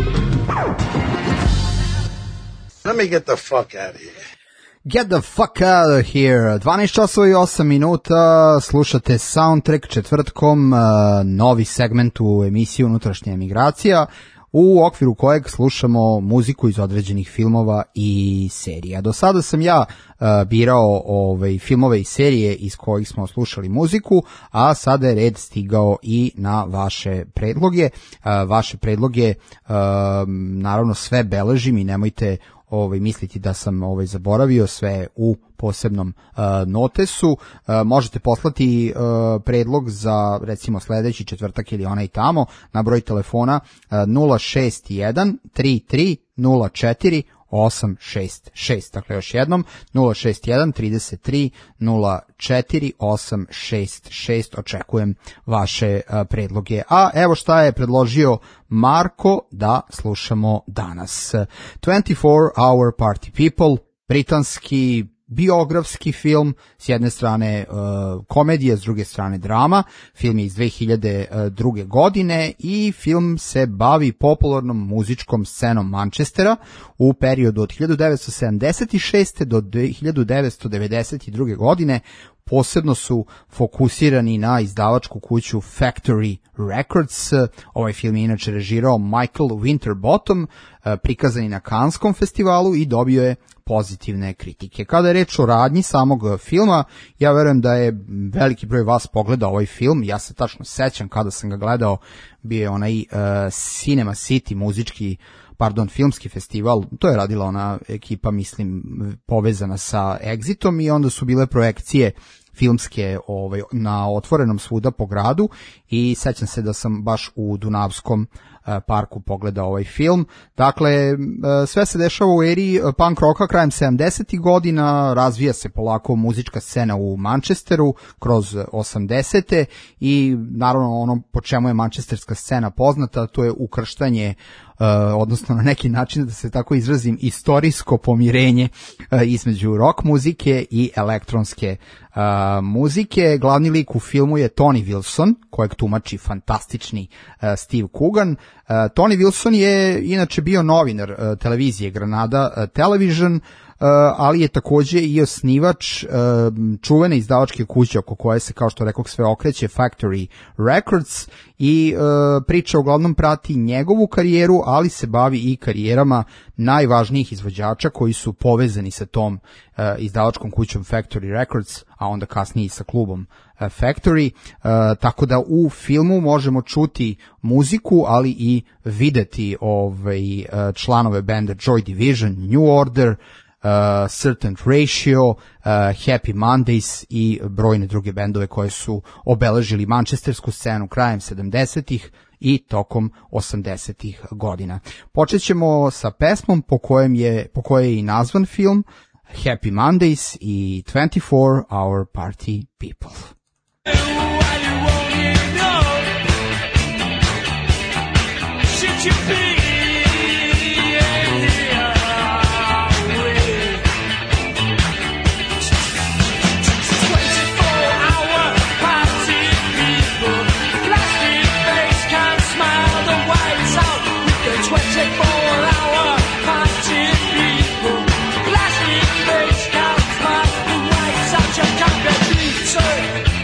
Let me get the fuck out of here. Get the fuck out of here. dvanaest časova i osam minuta, slušate Soundtrack četvrtkom, novi segment u emisiji Unutrašnja emigracija, u okviru kojeg slušamo muziku iz određenih filmova i serija. Do sada sam ja uh, birao ovaj, filmove i serije iz kojih smo slušali muziku, a sada je red stigao i na vaše predloge. Uh, vaše predloge uh, naravno sve beležim i nemojte ovaj, misliti da sam ovaj, zaboravio, sve u posebnom uh, notesu. Uh, možete poslati uh, predlog za recimo sledeći četvrtak ili onaj tamo na broj telefona uh, nula šest jedan tri tri nula četiri osam šest šest. Dakle, još jednom nula šest jedan tri tri nula četiri osam šest šest. Očekujem vaše uh, predloge. A evo šta je predložio Marko da slušamo danas. twenty-four hour Party People, britanski biografski film, s jedne strane uh, komedija, s druge strane drama. Film je iz dve hiljade druge. godine i film se bavi popularnom muzičkom scenom Manchestera u periodu od hiljadu devetsto sedamdeset šeste. do hiljadu devetsto devedeset druge. godine. Posebno su fokusirani na izdavačku kuću Factory Records. Ovaj film je inače režirao Michael Winterbottom, prikazan je na Canneskom festivalu i dobio je pozitivne kritike. Kada je reč o radnji samog filma, ja verujem da je veliki broj vas pogledao ovaj film. Ja se tačno sećam kada sam ga gledao, bio je onaj uh, Cinema City muzički pardon, filmski festival, to je radila ona ekipa, mislim, povezana sa Exitom, i onda su bile projekcije filmske ovaj, na otvorenom svuda po gradu i sećam se da sam baš u Dunavskom parku pogledao ovaj film. Dakle, sve se dešava u eri punk rocka krajem sedamdesetih godina, razvija se polako muzička scena u Manchesteru kroz osamdesete i naravno ono po čemu je manchesterska scena poznata, to je ukrštanje, odnosno na neki način, da se tako izrazim, istorijsko pomirenje između rock muzike i elektronske muzike. Glavni lik u filmu je Tony Wilson, kojeg tumači fantastični Steve Coogan. Tony Wilson je inače bio novinar televizije Granada Television, ali je takođe i osnivač čuvene izdavačke kuće oko koje se, kao što rekao, sve okreće, Factory Records, i priča uglavnom prati njegovu karijeru, ali se bavi i karijerama najvažnijih izvođača koji su povezani sa tom izdavačkom kućom Factory Records, a onda kasnije i sa klubom Factory, tako da u filmu možemo čuti muziku, ali i videti ovaj, članove benda Joy Division, New Order, Uh, Certain Ratio, uh, Happy Mondays i brojne druge bendove koje su obeležili manchestersku scenu krajem sedamdesetih i tokom osamdesetih godina. Počet ćemo sa pesmom po kojem je, po kojoj je i nazvan film, Happy Mondays i twenty-four hour Party People. Plastic face can't smile the whites out, you can't be beat.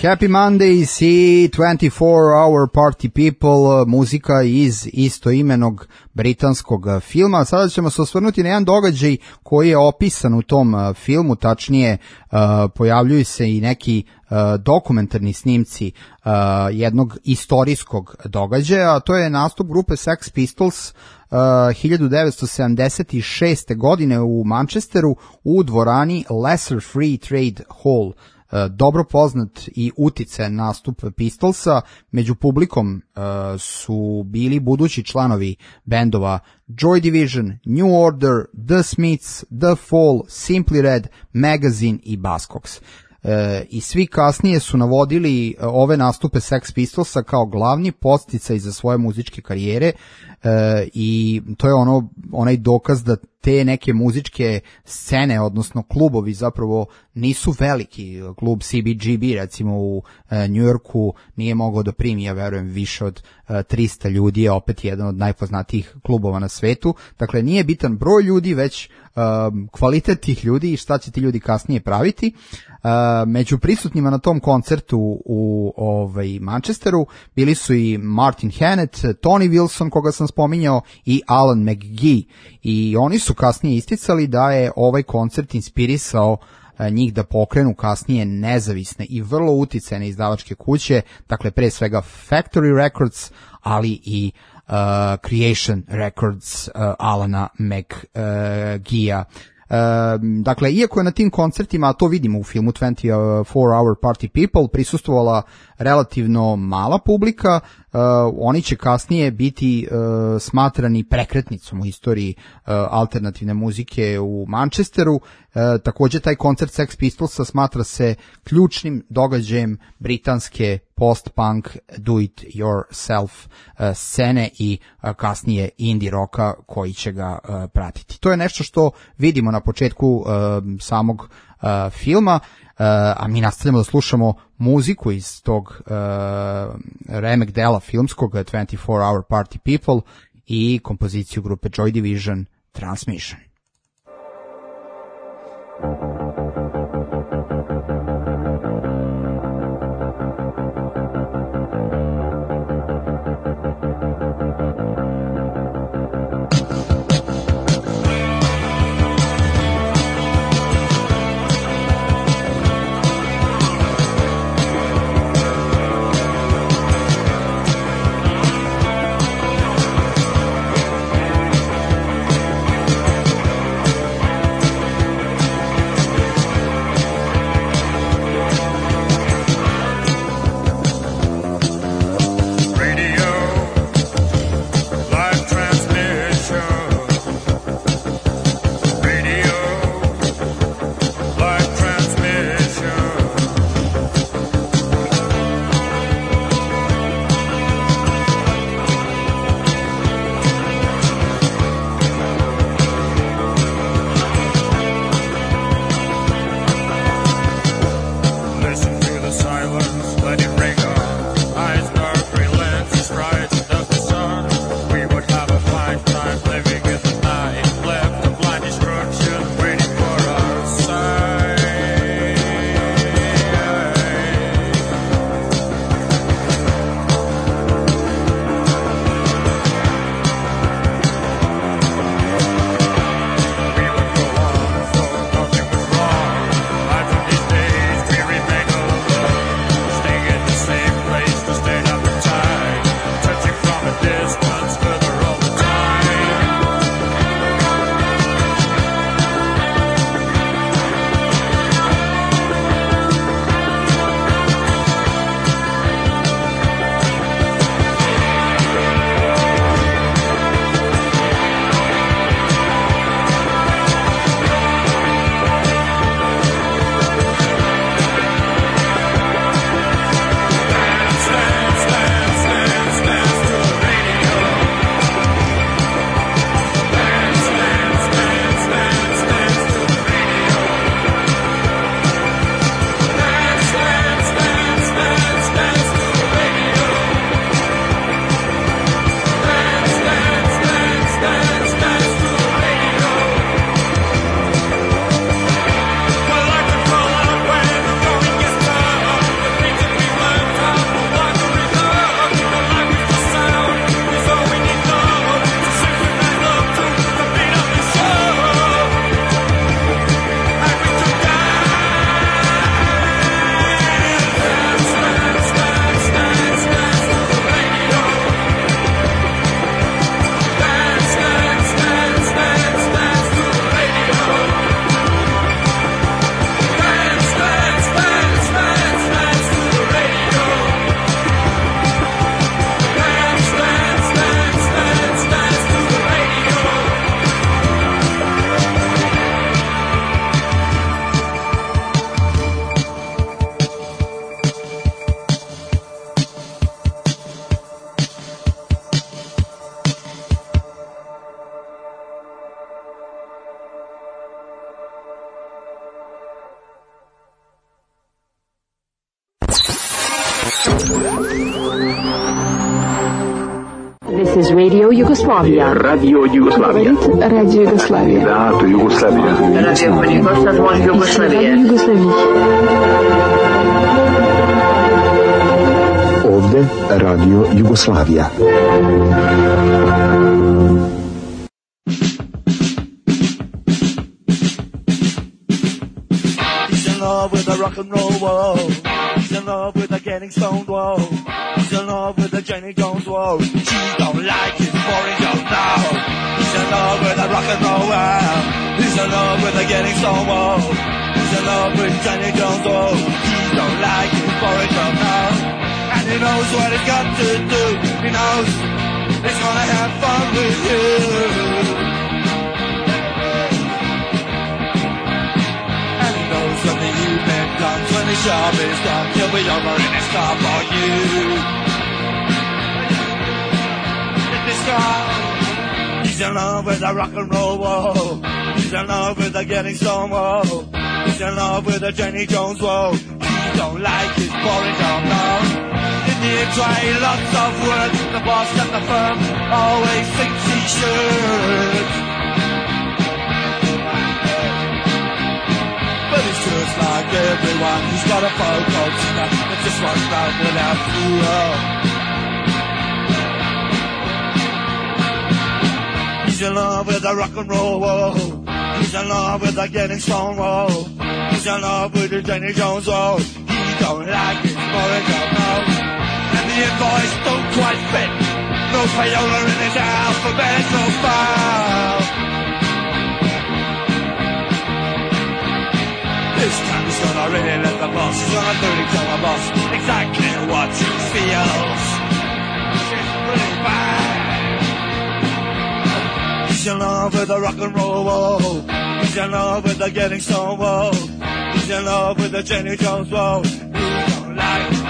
Happy Mondays i twenty-four hour Party People, muzika iz istoimenog britanskog filma. Sada ćemo se osvrnuti na jedan događaj koji je opisan u tom filmu, tačnije pojavljuju se i neki dokumentarni snimci jednog istorijskog događaja, a to je nastup grupe Sex Pistols hiljadu devetsto sedamdeset šeste. godine u Manchesteru u dvorani Lesser Free Trade Hall. Dobro poznat i uticajan nastup Pistolsa. Među publikom uh, su bili budući članovi bendova Joy Division, New Order, The Smiths, The Fall, Simply Red, Magazine i Buzzcocks. E, i svi kasnije su navodili ove nastupe Sex Pistolsa kao glavni podsticaj za svoje muzičke karijere, e, i to je ono onaj dokaz da te neke muzičke scene, odnosno klubovi zapravo nisu veliki. Klub C B G B recimo u e, New Yorku nije mogao da primi, ja verujem, više od e, tristo ljudi, je opet jedan od najpoznatijih klubova na svetu. Dakle, nije bitan broj ljudi, već Um, kvalitet tih ljudi i šta će ti ljudi kasnije praviti. Uh, među prisutnima na tom koncertu u ovaj, Manchesteru bili su i Martin Hannett, Tony Wilson, koga sam spominjao, i Alan McGee. I oni su kasnije isticali da je ovaj koncert inspirisao uh, njih da pokrenu kasnije nezavisne i vrlo uticajne izdavačke kuće, dakle pre svega Factory Records, ali i Uh, Creation Records uh, Alana McGee-a. Uh, dakle, iako je na tim koncertima, a to vidimo u filmu twenty-four hour Party People, prisustvovala relativno mala publika, uh, oni će kasnije biti uh, smatrani prekretnicom u istoriji uh, alternativne muzike u Manchesteru. Uh, takođe, taj koncert Sex Pistolsa smatra se ključnim događajem britanske post-punk do-it-yourself uh, scene i uh, kasnije indie roka koji će ga uh, pratiti. To je nešto što vidimo na početku uh, samog uh, filma, uh, a mi nastavljamo da slušamo muziku iz tog uh, remek dela filmskog twenty-four hour Party People i kompoziciju grupe Joy Division Transmission. We'll be right back. This is Radio Yugoslavia. Radio Jugoslavia. Radio Yugoslavia. Da, to Jugoslavia. Radio Jugoslavia. Jugoslavia. Ovde Radio Jugoslavia. He's in love with a rock and roll whoa. He's in love with a getting stoned whoa. He's in love with a Jenny Jones whoa. She don't like his boring don't know. He's in love with a rock and roll whoa. He's in love with a getting stoned whoa. He's in love with Jenny Jones whoa. He don't like his boring don't know. And he knows what he's got to do. He knows he's gonna have fun with you. When the evening comes, when the job is done, he'll be over in his car for you. In this car, he's in love with a rock and roll whoa. He's in love with a getting stoned whoa. He's in love with a Jenny Jones whoa. He don't like his boring don't know. In the try lots of work, the boss at the firm always thinks he should. But he's just like everyone, he's got a photo singer that just won't run without fuel. He's in love with a rock and roll whoa. He's in love with a getting stoned whoa. He's in love with the Jenny Jones whoa. He don't like it, more than don't know. And the invoice don't quite fit. No payola in his alphabetical file. This time he's gonna really let the boss, he's gonna really tell the boss exactly what he feels. It's pretty bad. He's in love with the rock and roll whoa. He's in love with the getting stoned whoa. He's in love with the Jenny Jones whoa. He don't like it.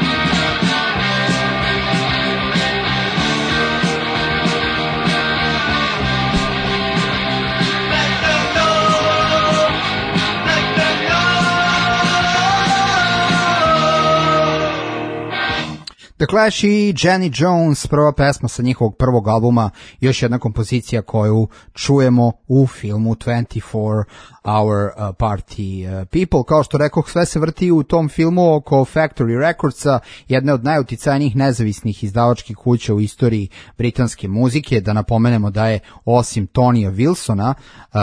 The Clash i Jenny Jones, prva pesma sa njihovog prvog albuma, još jedna kompozicija koju čujemo u filmu twenty-four hour uh, Party uh, People. Kao što rekoh, sve se vrti u tom filmu oko Factory Recordsa, jedne od najuticajnijih nezavisnih izdavačkih kuća u istoriji britanske muzike. Da napomenemo da je osim Tonija Wilsona uh,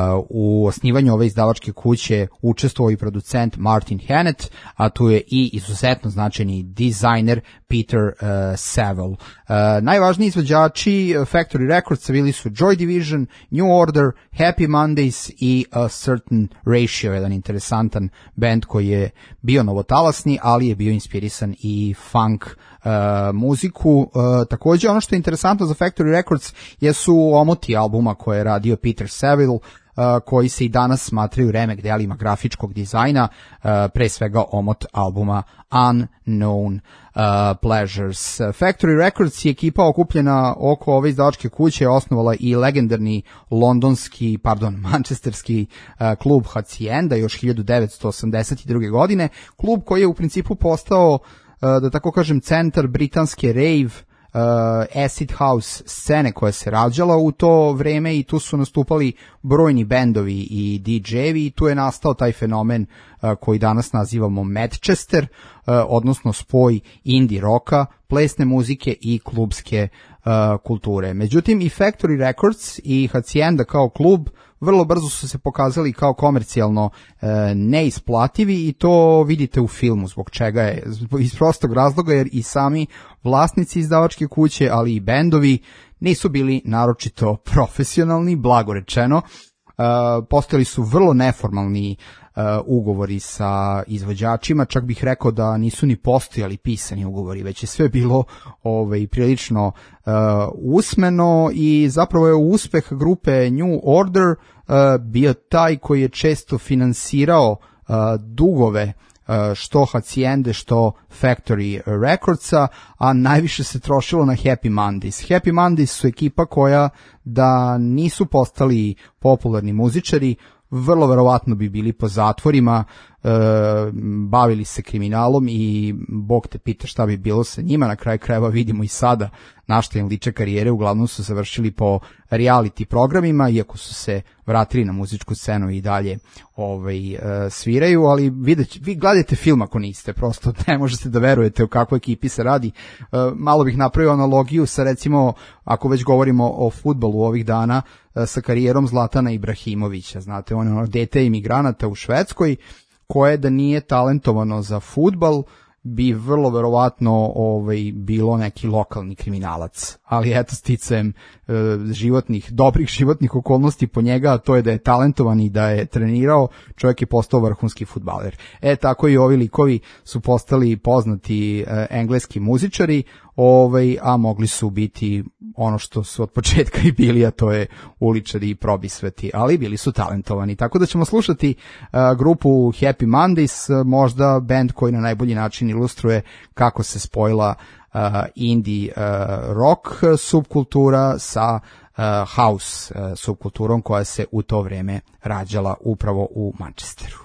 u osnivanju ove izdavačke kuće učestvovao i producent Martin Hannett, a tu je i izuzetno značajni dizajner Peter uh, Saville. Uh, najvažniji izvođači Factory Recordsa bili su Joy Division, New Order, Happy Mondays i A Certain Ratio, jedan interesantan band koji je bio novotalasni, ali je bio inspirisan i funk uh, muziku. Uh, također ono što je interesantno za Factory Records jesu omoti albuma koje je radio Peter Saville, Uh, koji se i danas smatraju remek delima grafičkog dizajna, uh, pre svega omot albuma Unknown uh, Pleasures. Factory Records je ekipa okupljena oko ove izdavačke kuće, osnovala i legendarni londonski, pardon, manchesterski uh, klub Hacienda još hiljadu devetsto osamdeset druge. godine, klub koji je u principu postao, uh, da tako kažem, centar britanske rave, Uh, acid house scene koja se rađala u to vreme i tu su nastupali brojni bendovi i D J-evi i tu je nastao taj fenomen uh, koji danas nazivamo Manchester, uh, odnosno spoj indie roka, plesne muzike i klubske uh, kulture. Međutim, i Factory Records i Hacienda kao klub vrlo brzo su se pokazali kao komercijalno e, neisplativi i to vidite u filmu, zbog čega je, iz prostog razloga jer i sami vlasnici izdavačke kuće, ali i bendovi nisu bili naročito profesionalni, blago rečeno. E, postojali su vrlo neformalni Uh, ugovori sa izvođačima, čak bih rekao da nisu ni postojali pisani ugovori, već je sve bilo ovaj, prilično uh, usmeno i zapravo je uspeh grupe New Order uh, bio taj koji je često finansirao uh, dugove uh, što Haciende, što Factory Recordsa, a najviše se trošilo na Happy Mondays. Happy Mondays su ekipa koja da nisu postali popularni muzičari, vrlo verovatno bi bili po zatvorima, bavili se kriminalom i Bog te pita šta bi bilo sa njima. Na kraju krajeva vidimo i sada na što im liče karijere, uglavnom su završili po reality programima, iako su se vratili na muzičku scenu i dalje ovaj, sviraju, ali videć, vi gledajte film ako niste, prosto ne možete da verujete o kakvoj ekipi se radi. Malo bih napravio analogiju sa, recimo, ako već govorimo o fudbalu ovih dana, sa karijerom Zlatana Ibrahimovića. Znate, on je ono dete imigranata u Švedskoj, koje da nije talentovano za fudbal, bi vrlo verovatno ovaj, bilo neki lokalni kriminalac. Ali eto, sticajem e, životnih, dobrih životnih okolnosti po njega, a to je da je talentovan i da je trenirao, čovjek je postao vrhunski fudbaler. E, tako i ovi likovi su postali poznati e, engleski muzičari, ovaj, a mogli su biti ono što su od početka i bili, a to je uličari i probisveti, ali bili su talentovani. Tako da ćemo slušati uh, grupu Happy Mondays, uh, možda band koji na najbolji način ilustruje kako se spojila uh, indie uh, rock subkultura sa uh, house uh, subkulturom koja se u to vreme rađala upravo u Manchesteru.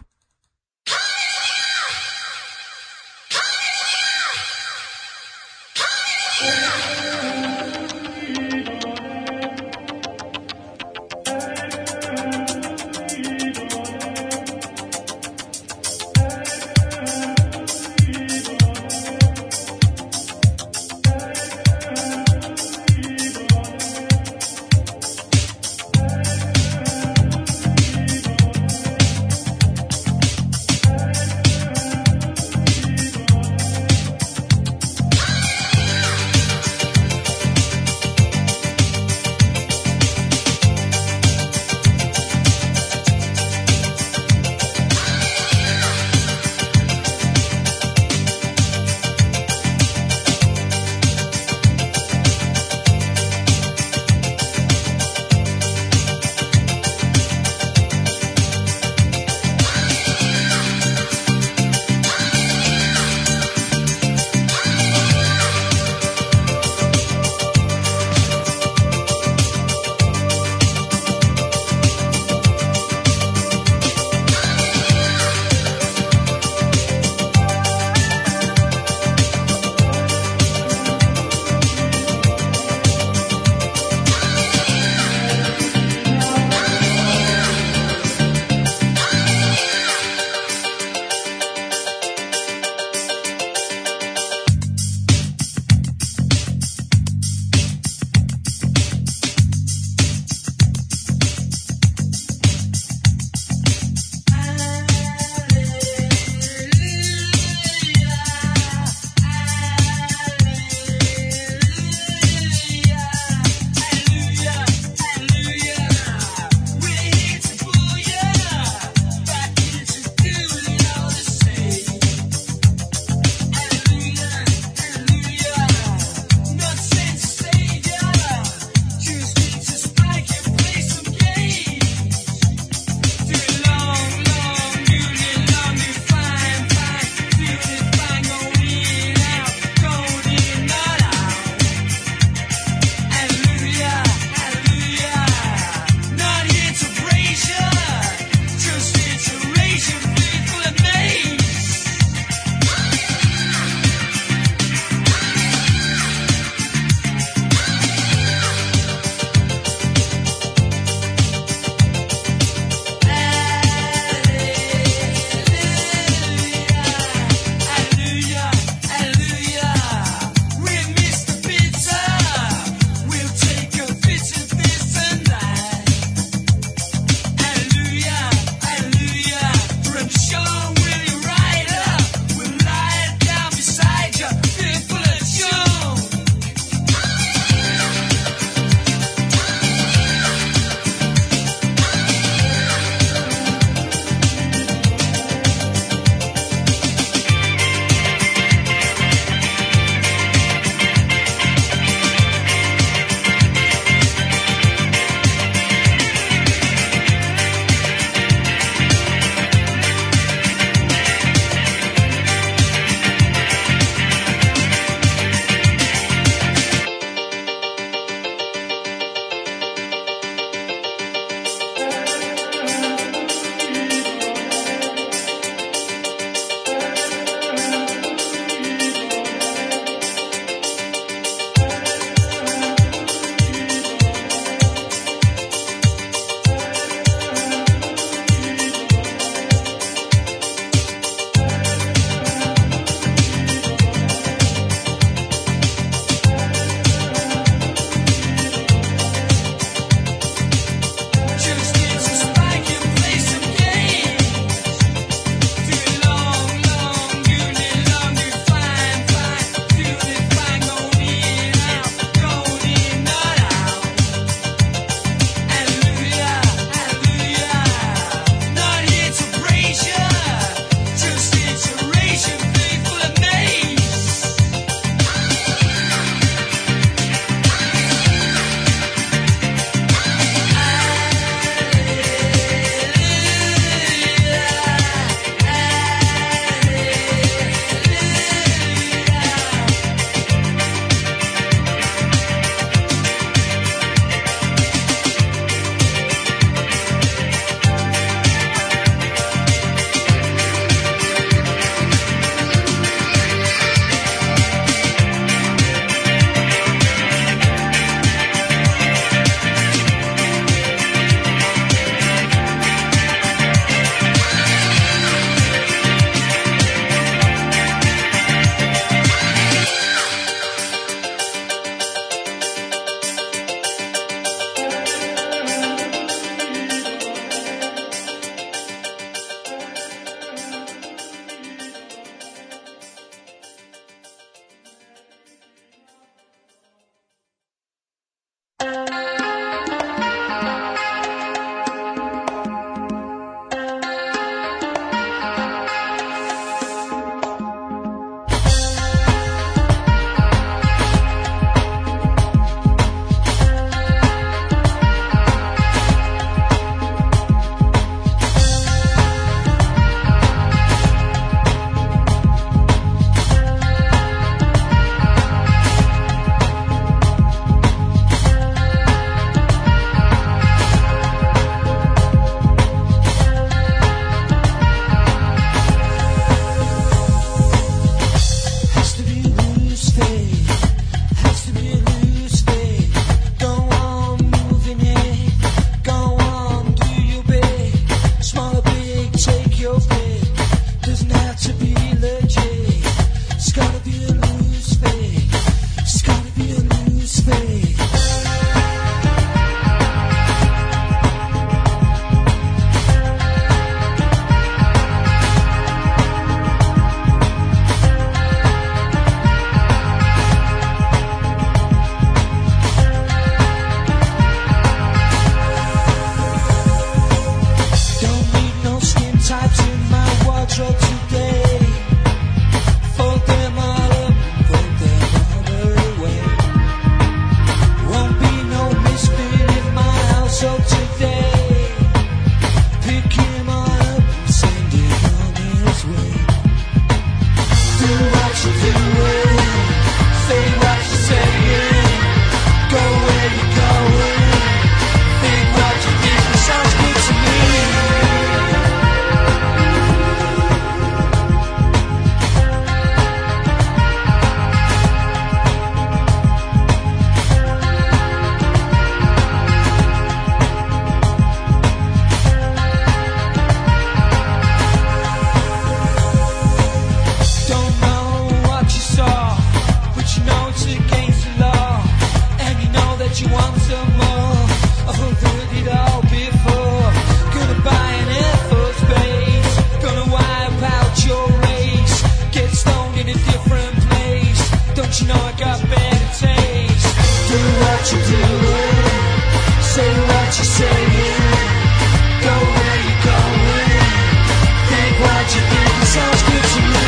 bet you want some more. I've heard it all before. Gonna buy an Air Force base. Gonna wipe out your race. Get stoned in a different place. Don't you know I got better taste? Do what you do. Say what you say. Go where you're going. Think what you think. It sounds good to me.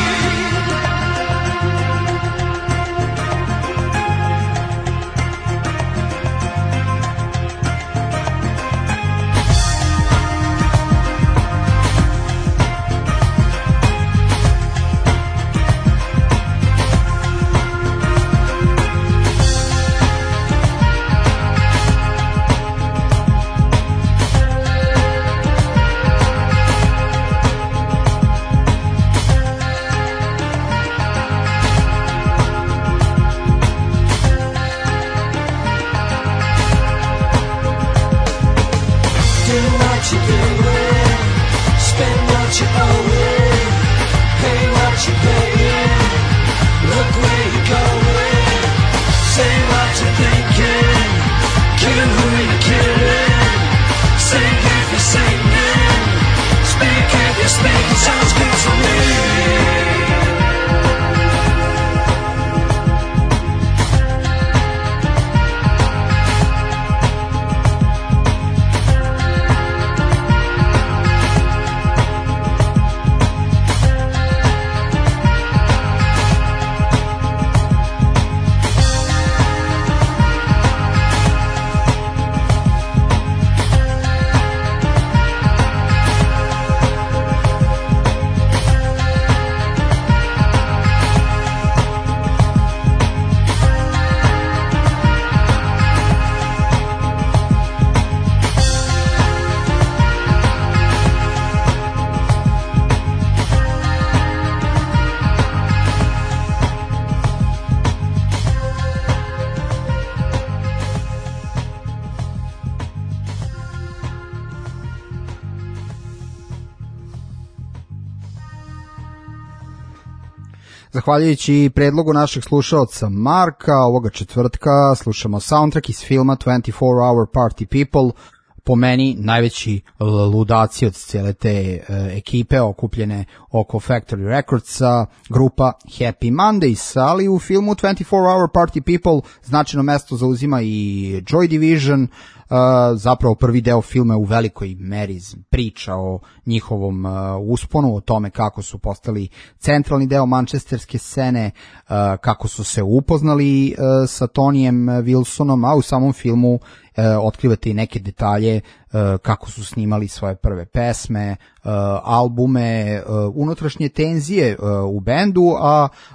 Zahvaljujući predlogu našeg slušaoca Marka, ovoga četvrtka slušamo soundtrack iz filma twenty-four hour Party People, po meni najveći ludaci od cijele te uh, ekipe okupljene oko Factory Recordsa, grupa Happy Mondays, ali u filmu twenty-four hour Party People značajno mesto zauzima i Joy Division. Uh, zapravo prvi deo filma u velikoj meri priča o njihovom uh, usponu, o tome kako su postali centralni deo mančesterske scene, uh, kako su se upoznali uh, sa Tonyjem Wilsonom, a u samom filmu uh, otkrivate i neke detalje uh, kako su snimali svoje prve pesme, uh, albume, uh, unutrašnje tenzije uh, u bendu, a uh,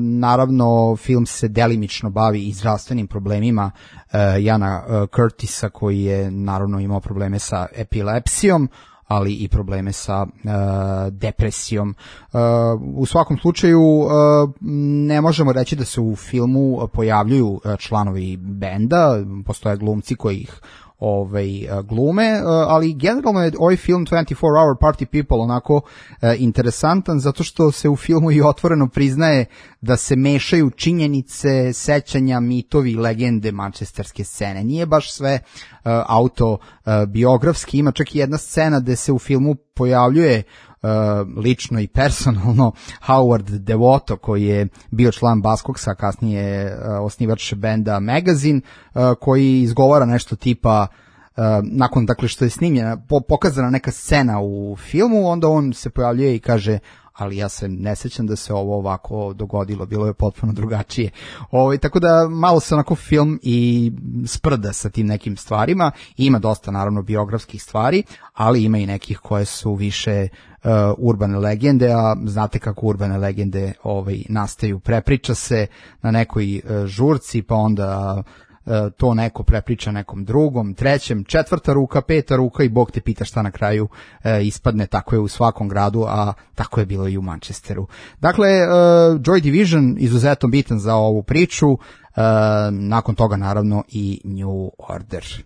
naravno film se delimično bavi i zdravstvenim problemima uh, Jana uh, Curtisa, koji je naravno imao probleme sa epilepsijom, ali i probleme sa uh, depresijom. Uh, u svakom slučaju uh, ne možemo reći da se u filmu pojavljuju uh, članovi benda, postoje glumci koji ih ovaj glume, ali generalno je ovaj film twenty-four hour Party People onako e, interesantan zato što se u filmu i otvoreno priznaje da se mešaju činjenice, sećanja, mitovi i legende mančesterske scene. Nije baš sve e, autobiografski, ima čak i jedna scena gde se u filmu pojavljuje Uh, lično i personalno Howard Devoto, koji je bio član Buzzcocksa, kasnije uh, osnivač benda Magazine, uh, koji izgovara nešto tipa uh, nakon dakle što je snimljena, po, pokazana neka scena u filmu, onda on se pojavljuje i kaže: ali ja se ne sećam da se ovo ovako dogodilo, bilo je potpuno drugačije. Ovo, tako da malo se onako film i sprda sa tim nekim stvarima, ima dosta naravno biografskih stvari, ali ima i nekih koje su više uh, urbane legende, a znate kako urbane legende ovaj, nastaju, prepriča se na nekoj uh, žurci, pa onda to neko prepriča nekom drugom, trećem, četvrta ruka, peta ruka i Bog te pita šta na kraju e, ispadne. Tako je u svakom gradu, a tako je bilo i u Manchesteru. Dakle, e, Joy Division izuzetno bitan za ovu priču, e, nakon toga naravno i New Order.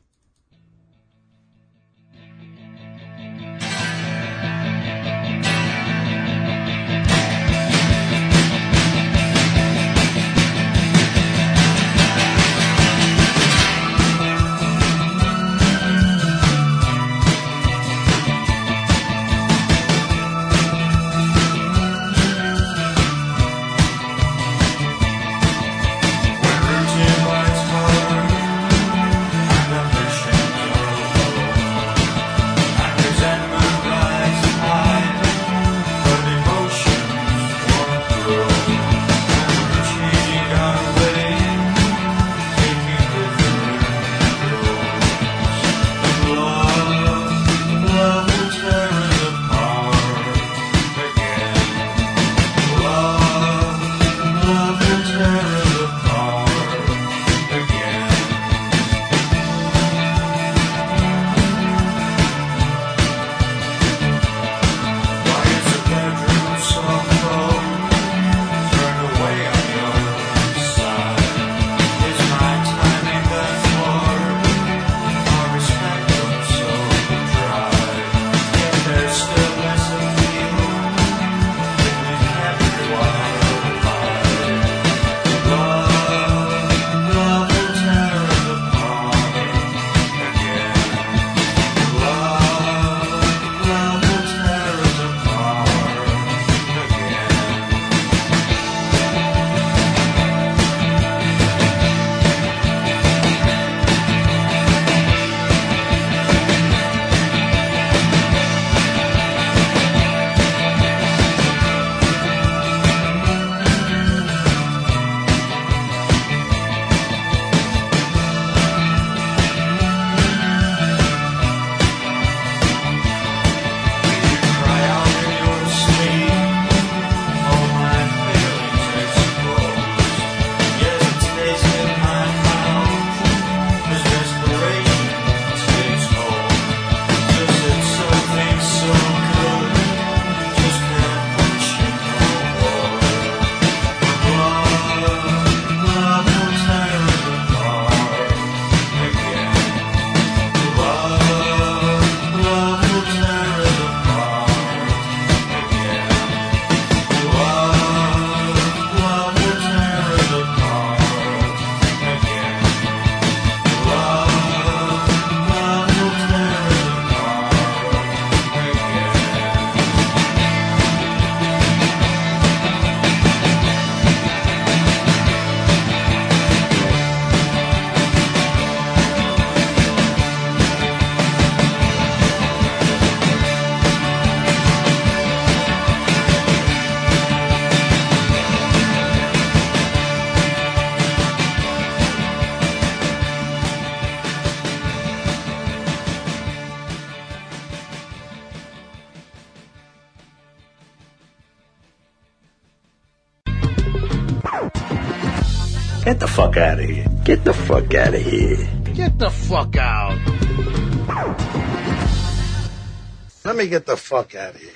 Get the fuck out of here. Get the fuck out of here. Get the fuck out. Let me get the fuck out of here.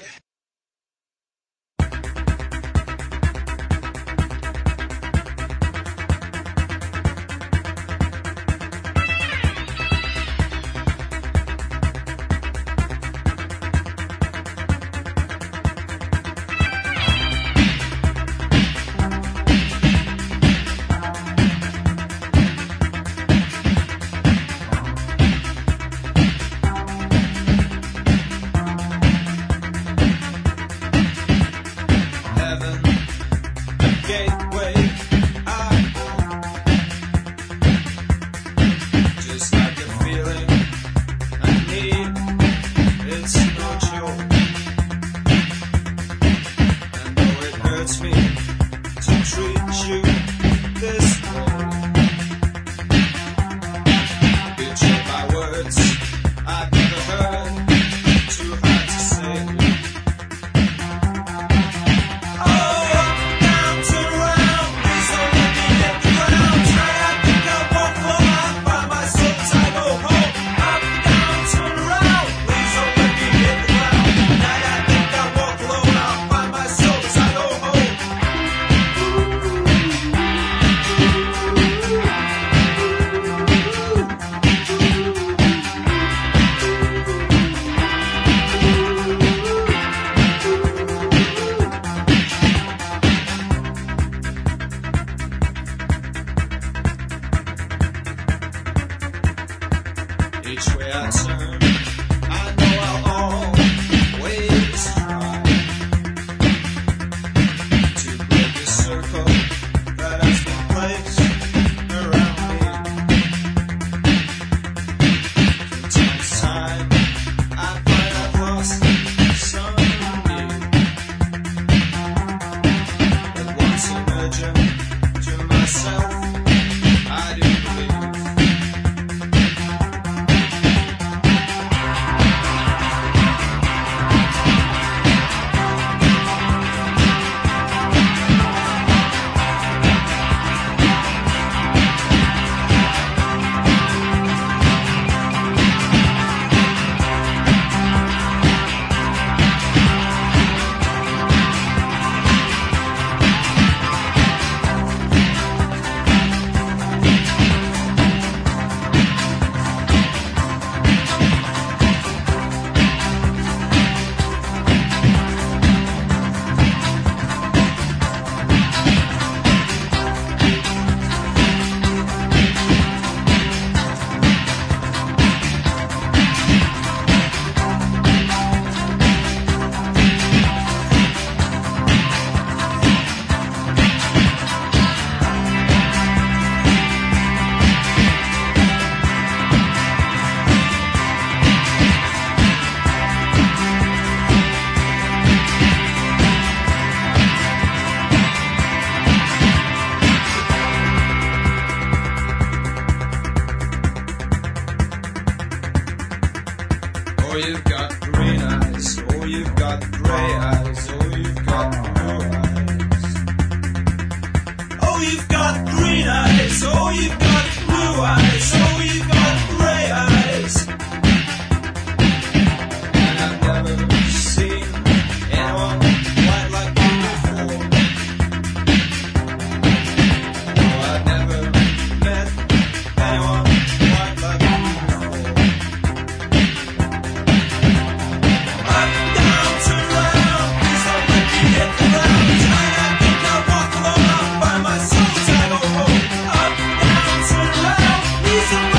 He's a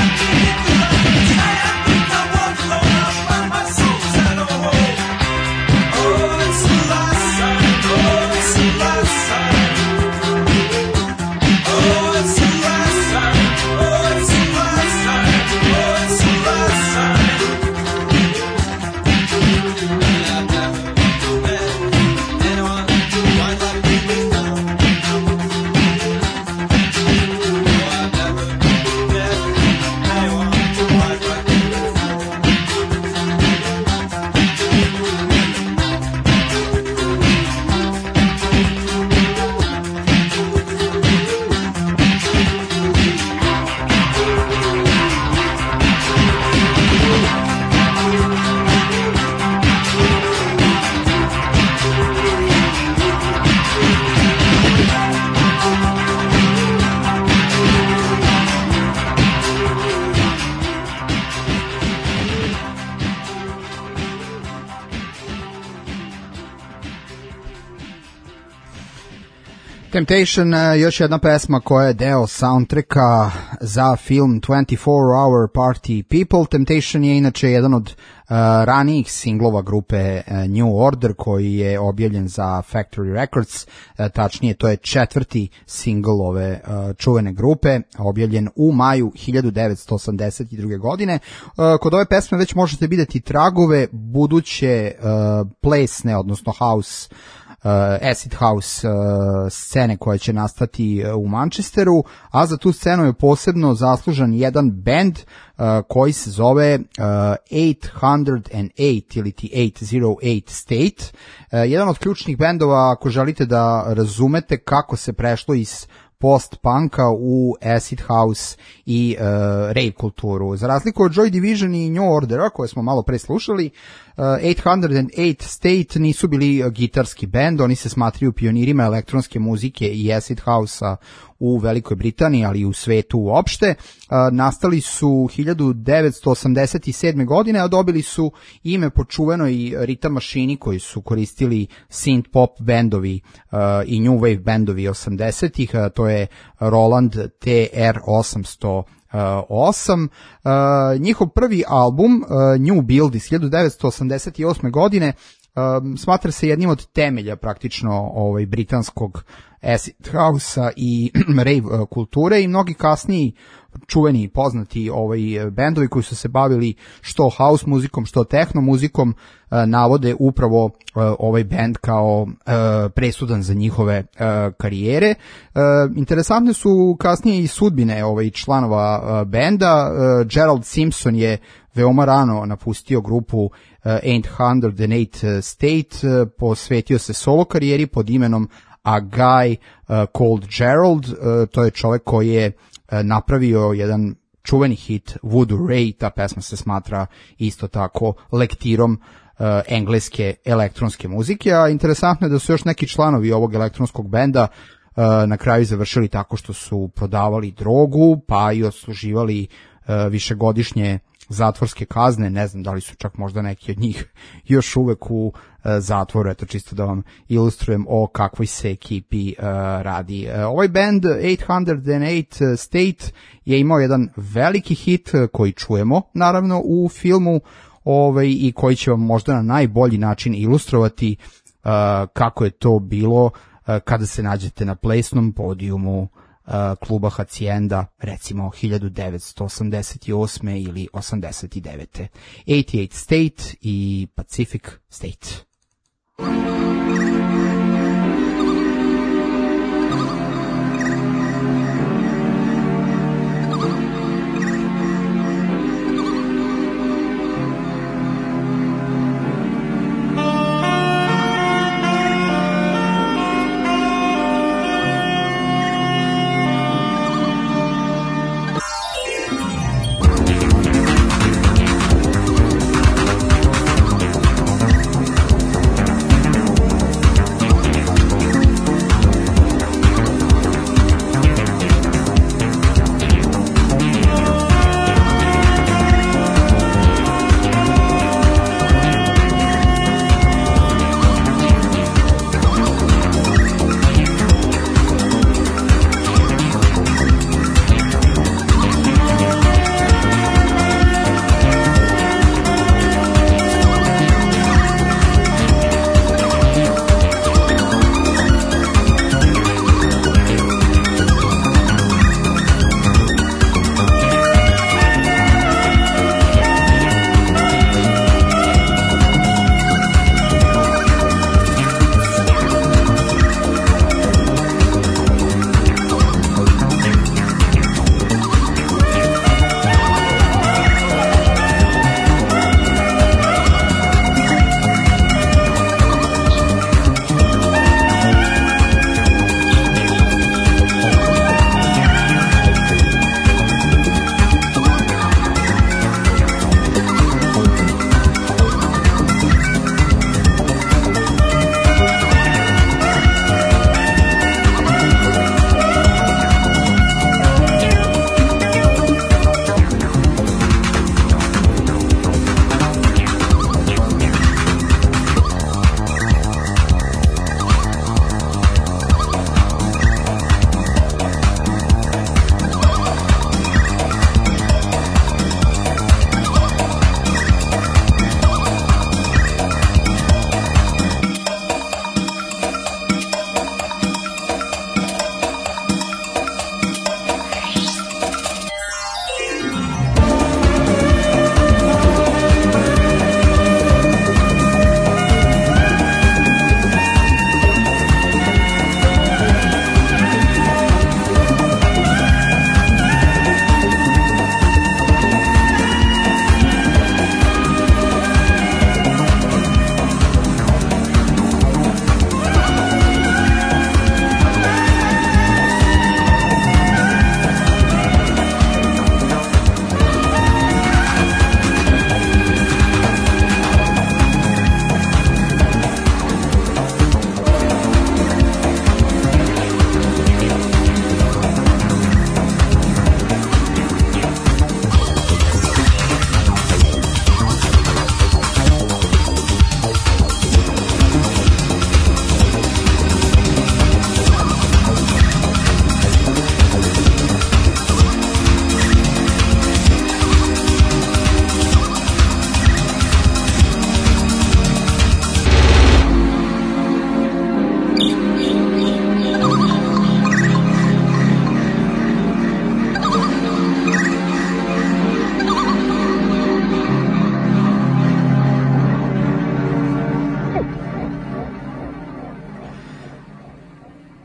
Temptation, još jedna pesma koja je deo soundtracka za film twenty-four hour Party People. Temptation je inače jedan od uh, ranijih singlova grupe uh, New Order koji je objavljen za Factory Records, uh, tačnije to je četvrti singl ove uh, čuvene grupe, objavljen u maju hiljadu devetsto osamdeset druge. godine. Uh, kod ove pesme već možete vidjeti tragove buduće uh, plesne, odnosno house Uh, acid house uh, scene koja će nastati uh, u Manchesteru, a za tu scenu je posebno zaslužan jedan band uh, koji se zove uh, eight hundred eight ili ti eight oh eight State. Uh, jedan od ključnih bendova ako želite da razumete kako se prešlo iz post-punka u acid house i uh, rave kulturu. Za razliku od Joy Division i New Ordera koje smo malo pre slušali, uh, eight hundred eight State nisu bili uh, gitarski bend, oni se smatraju pionirima elektronske muzike i acid house-a u Velikoj Britaniji, ali i u svetu uopšte. Uh, nastali su hiljadu devetsto osamdeset sedme. godine, a dobili su ime po čuvenoj ritam mašini koji su koristili synth pop bendovi uh, i new wave bendovi osamdesetih. Uh, to je Roland T R osamsto osam. Uh, njihov prvi album, uh, New Build iz hiljadu devetsto osamdeset osme. godine, um, smatra se jednim od temelja praktično ovaj, britanskog acid house-a i rave kulture i mnogi kasniji čuveni i poznati ovaj bendovi koji su se bavili što house muzikom, što techno muzikom, navode upravo ovaj bend kao presudan za njihove karijere. Interesantne su kasnije i sudbine ovaj članova benda. Gerald Simpson je veoma rano napustio grupu eight hundred eight State, posvetio se solo karijeri pod imenom A Guy uh, Called Gerald. Uh, to je čovjek koji je uh, napravio jedan čuveni hit Voodoo Ray. Ta pesma se smatra isto tako lektirom uh, engleske elektronske muzike, a interesantno je da su još neki članovi ovog elektronskog benda uh, na kraju završili tako što su prodavali drogu, pa i odsluživali uh, višegodišnje zatvorske kazne. Ne znam da li su čak možda neki od njih još uvek u e, zatvoru. Eto, čisto da vam ilustrujem o kakvoj se ekipi e, radi. E, ovaj band eight hundred eight State je imao jedan veliki hit koji čujemo naravno u filmu ovaj, i koji će vam možda na najbolji način ilustrovati e, kako je to bilo e, kada se nađete na plesnom podijumu kluba Hacienda, recimo hiljadu devetsto osamdeset osme. ili osamdeset devete. eighty-eight State i Pacific State.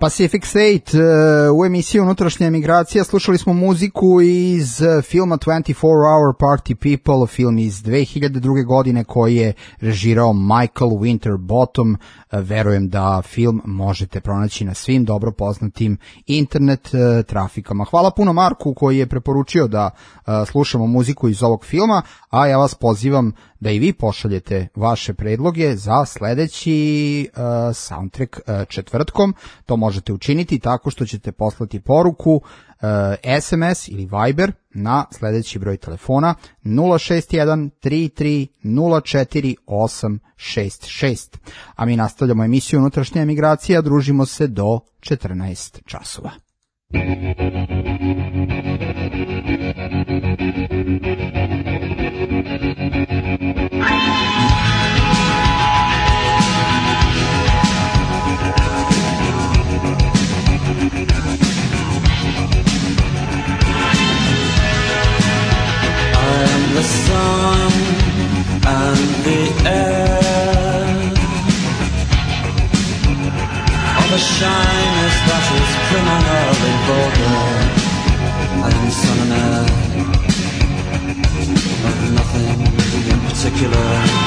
Pacific State u emisiji Unutrašnja emigracija. Slušali smo muziku iz filma twenty-four hour Party People, film iz dve hiljade druge. godine koji je režirao Michael Winterbottom. Verujem da film možete pronaći na svim dobro poznatim internet trafikama. Hvala puno Marku koji je preporučio da slušamo muziku iz ovog filma, a ja vas pozivam da i vi pošaljete vaše predloge za sledeći uh, soundtrack uh, četvrtkom. To možete učiniti tako što ćete poslati poruku uh, S M S ili Viber na sledeći broj telefona nula šest jedan tri tri nula četiri osam šest šest. A mi nastavljamo emisiju Unutrašnja emigracija, družimo se do četrnaest časova. The sun and the air of a shyness that is criminally vulgar. I am the sun and air of nothing in particular.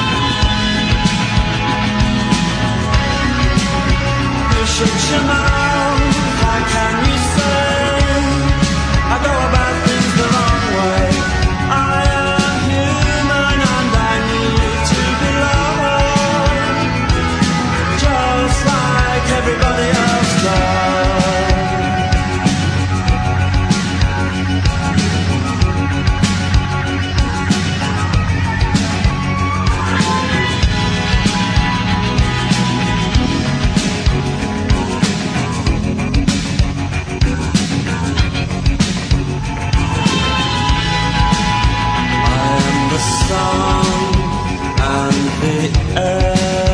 You should you know, how can you say I go about things the wrong way? I everybody else does. I am the sun and the air,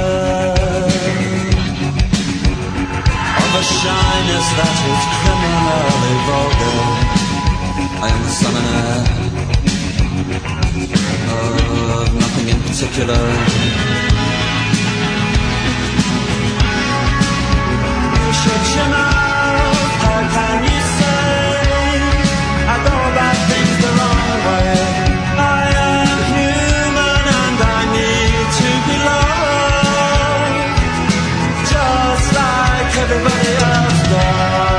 a shyness that is criminally vulgar. I am the sun and air of nothing in particular. Should you know, how can you say I go about things the wrong way? I am human and I need to be loved, just like everybody else does.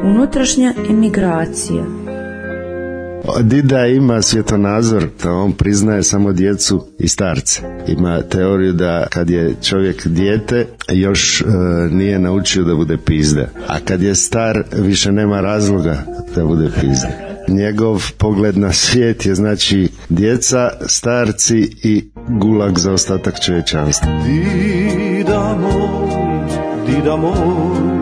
Unutrašnja emigracija. Dida ima svjetonazor da on priznaje samo djecu i starce. Ima teoriju da kad je čovjek dijete još e, nije naučio da bude pizda, a kad je star više nema razloga da bude pizda. Njegov pogled na svijet je znači djeca, starci i gulag za ostatak čovječanstva. Dida moj, dida moj.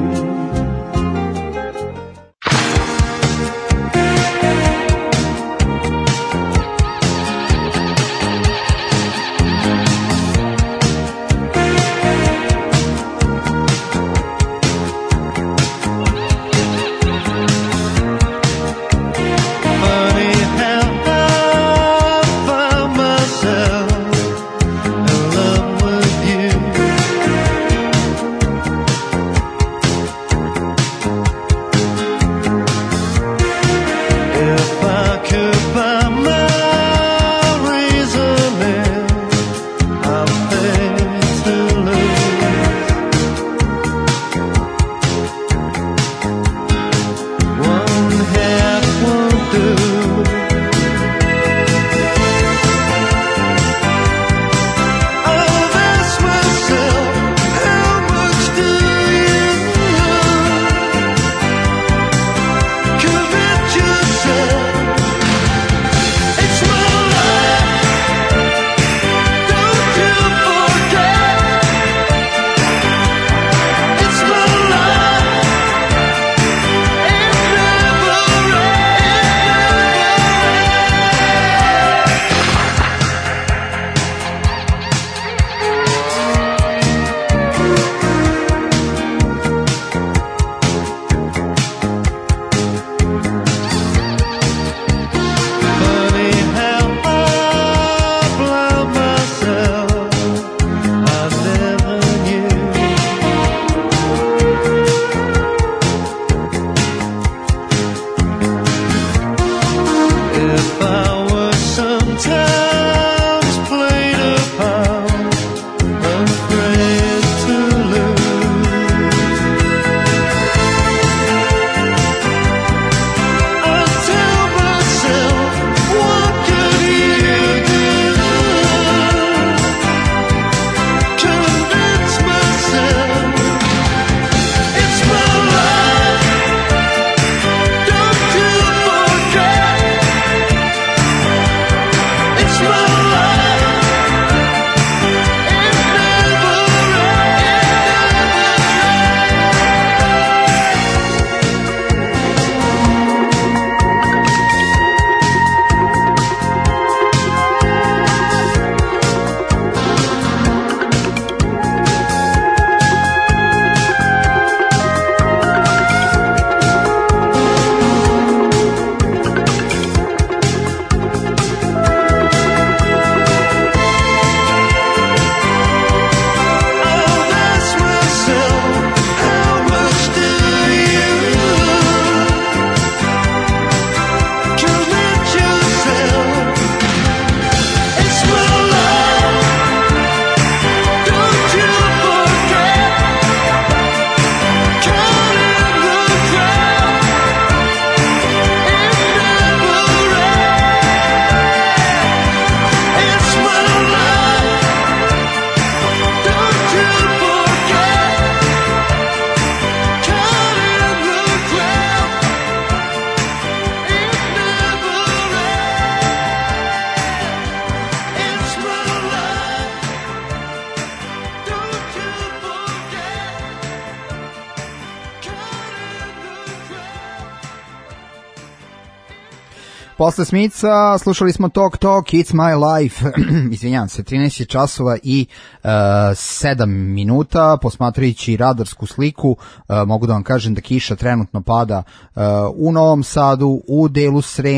Posle Smitha slušali smo Talk Talk, It's My Life, izvinjam se, trinaest časova i uh, sedam minuta, posmatrajući radarsku sliku, uh, mogu da vam kažem da kiša trenutno pada uh, u Novom Sadu, u delu Srema,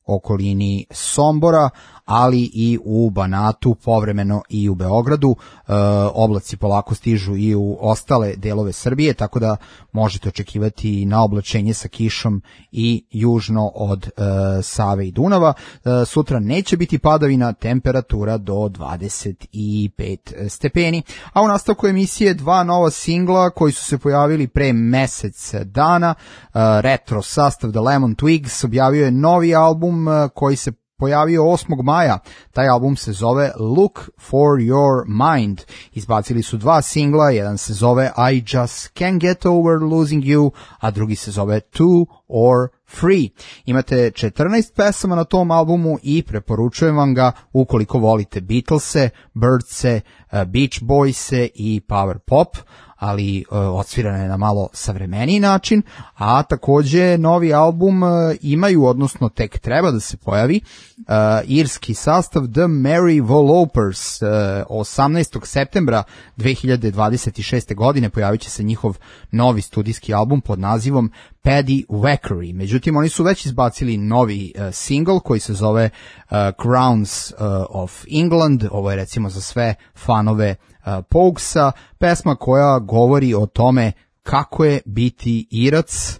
okolini Sombora, ali i u Banatu, povremeno i u Beogradu. E, oblaci polako stižu i u ostale delove Srbije, tako da možete očekivati na oblačenje sa kišom i južno od e, Save i Dunava. E, sutra neće biti padavina, temperatura do dvadeset pet stepeni. A u nastavku emisije dva nova singla koji su se pojavili pre mesec dana. E, retro sastav The Lemon Twigs objavio je novi album e, koji se pojavio osmog maja. Taj album se zove Look for Your Mind. Izbacili su dva singla, jedan se zove I Just Can't Get Over Losing You, a drugi se zove Two or Free. Imate četrnaest pesama na tom albumu i preporučujem vam ga ukoliko volite Beatlese, Birdse, Beach Boyse i Power Pop, ali uh, odsvirana je na malo savremeniji način, a takođe novi album uh, imaju, odnosno tek treba da se pojavi, uh, irski sastav The Merry Volopers. Uh, osamnaestog septembra dve hiljade dvadeset šeste. godine pojavit će se njihov novi studijski album pod nazivom Paddy Wackery. Međutim, oni su već izbacili novi uh, single koji se zove uh, Crowns uh, of England. Ovo je recimo za sve fanove uh, Pogsa, pesma koja govori o tome kako je biti Irac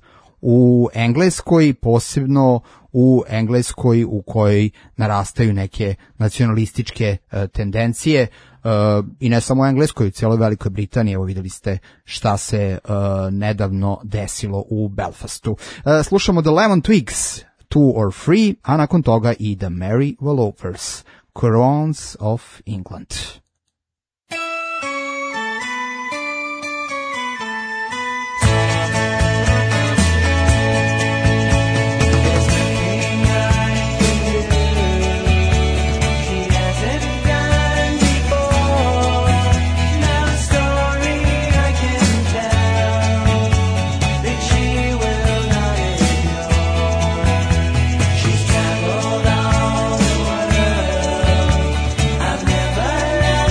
u Engleskoj, posebno u Engleskoj u kojoj narastaju neke nacionalističke uh, tendencije. Uh, i ne samo u Engleskoj, u cijeloj Velikoj Britaniji. Evo videli ste šta se uh, nedavno desilo u Belfastu. Uh, slušamo The Lemon Twigs, Two or Free, a nakon toga i The Merry Volopers, Crowns of England. I've never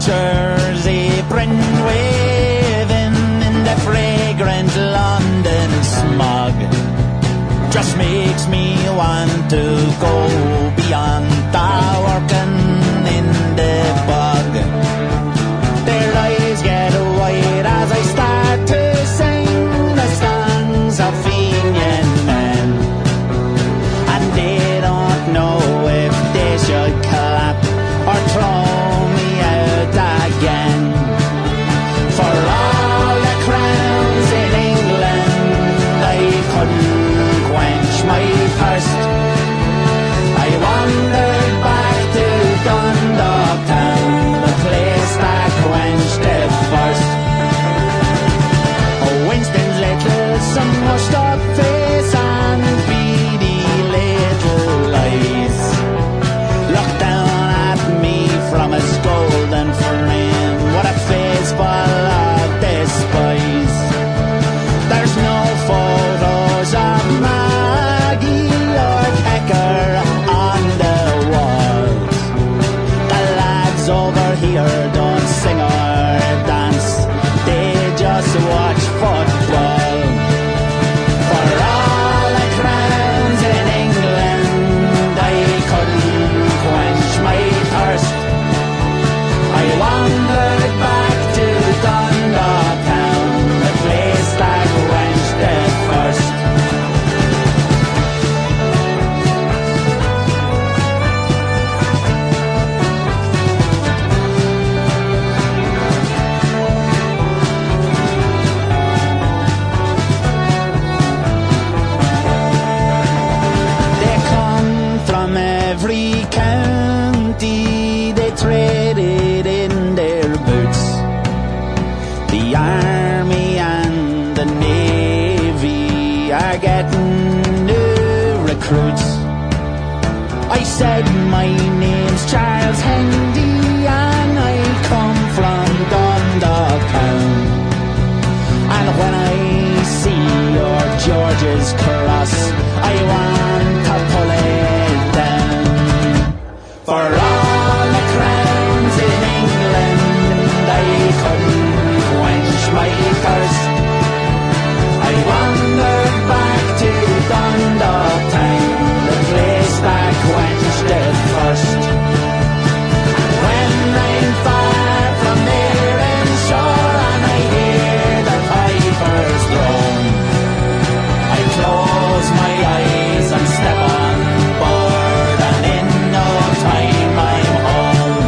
Jersey apron, waving in the fragrant London smog. Just makes me want to go beyond the working in the bog. Their eyes get wide as I start to sing the songs of Fenian men, and they don't know if they should clap or throw me out again. For all the crowns in England, I couldn't quench my thirst. I wandered back to Dundalk town, the place that quenched it first. Oh, Winston's little sun washed up face and beady little eyes looked down at me from his golden frame. What a face full of despise. There's no photos of Maggie or Pecker on the walls. The lads over here don't sing or dance, they just watch football. For all the crowns in England, I couldn't quench my thirst. I wandered back to Dundalk town, the place that quenched it first. They come from every county, they traded in their boots. The army and the navy are getting new recruits. I said my name's Charles Hendy and I come from Dundalk town. And when I see your George's cross, I want to pull it down. For all the crowns in England, I couldn't quench my thirst. I wandered back to Dundalk town, the place that quenched it first. When I'm far from there and shore and I hear the pipers drone, I close my eyes and step on board, and in no time I'm home.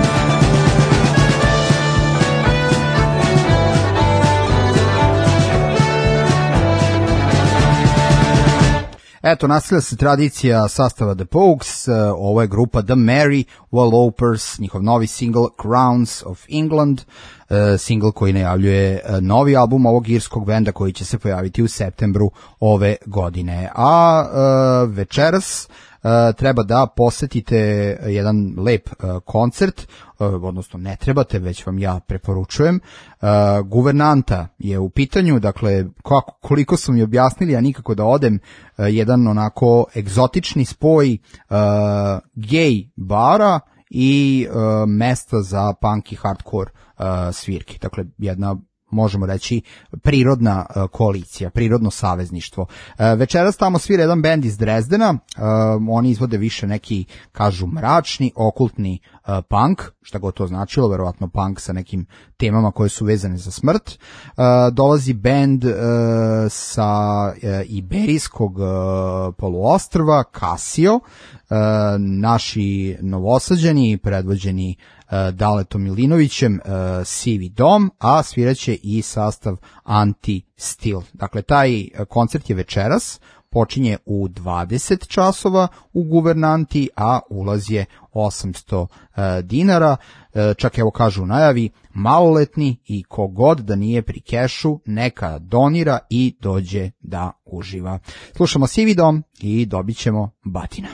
Eto, nastavlja se tradicija sastava The Pogues, ovo je grupa The Merry Wallopers, njihov novi single Crowns of England, single koji najavljuje novi album ovog irskog benda koji će se pojaviti u septembru ove godine. A večeras treba da posetite jedan lep koncert, odnosno ne trebate, već vam ja preporučujem. Guvernanta je u pitanju, dakle kako, koliko su mi objasnili, a nikako da odem, jedan onako egzotični spoj gej bara i mesta za punk i hardcore svirke. Dakle, jedna, možemo reći, prirodna koalicija, prirodno savezništvo. Večeras tamo svira jedan bend iz Drezdena, oni izvode više neki, kažu, mračni, okultni punk, šta god to značilo, verovatno punk sa nekim temama koje su vezane za smrt. Dolazi bend sa Iberijskog poluostrva, Casio, naši novosađani, predvođeni Daletom Milinovićem, Sivi Dom, a sviraće i sastav Anti-Stil. Dakle, taj koncert je večeras, počinje u dvadeset časova u Guvernanti, a ulaz je osamsto dinara. Čak evo kažu u najavi, maloletni i kogod da nije pri kešu, neka donira i dođe da uživa. Slušamo Sivi Dom i dobit ćemo batina.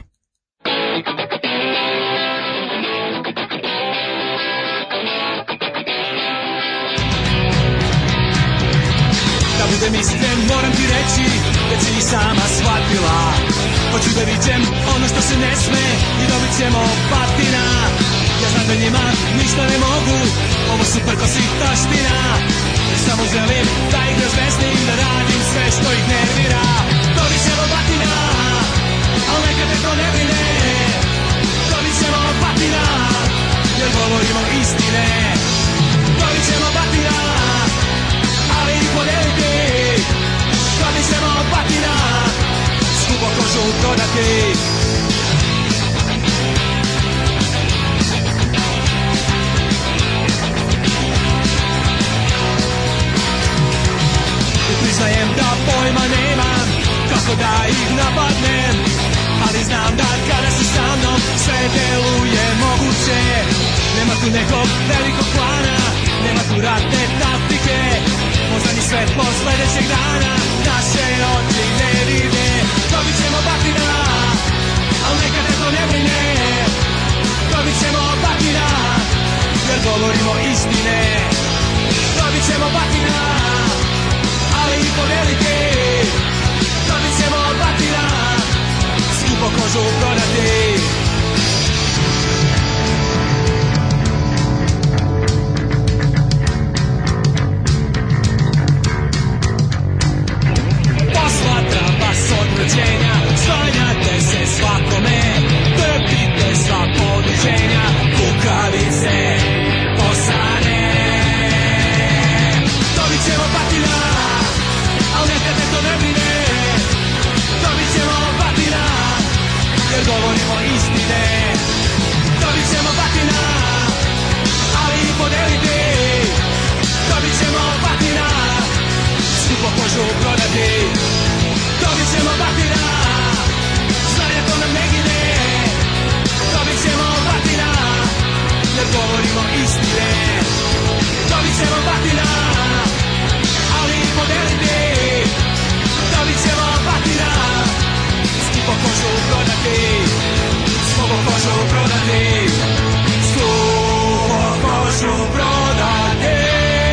Da budem iskren, moram ti reći da si i sama shvatila. Hoću da viđem ono što se ne sme i dobit ćemo batina. Ja znam da njima ništa ne mogu, ovo su prkosi taština. Samo želim da igraš vesnim, da radim sve što ih nervira. Dobit ćemo batina, al neka te to ne brine. Dobit ćemo batina, jer govorimo istine. Dobit ćemo batina, ali i podeliti. Dobit ćemo batina, skupo kožu prodati. Priznajem da pojma nemam kako da ih napadnem, ali znam da kada si sa mnom sve deluje moguće. Nema tu nekog velikog plana, nema tu ratne taktike, možda ni svetlo sledećeg dana naše oči ne vide. Dobit ćemo batina, al neka te to ne brine. Dobit ćemo batina, jer govorimo istine. Dobit ćemo batina, ali i podeliti. Dobit ćemo batina, skupo kožu prodati. Posmatra vas od rođenja, slanjate se svakome, trpite sva poniženja, kukavice posane. Dobit ćemo batina, al neka te to ne brine. Dobit ćemo batina, jer govorimo istine. Dobit ćemo batina, ali i podeliti. Dobit ćemo batina, skupo kožu prodati. Dobit ćemo batina, zar to nam ne gine. Dobit ćemo batina, jer govorimo istine. Dobit ćemo batina, ali i podeliti. Dobit ćemo batina, skupo kožu prodati. Skupo kožu prodati. Skupo kožu prodati.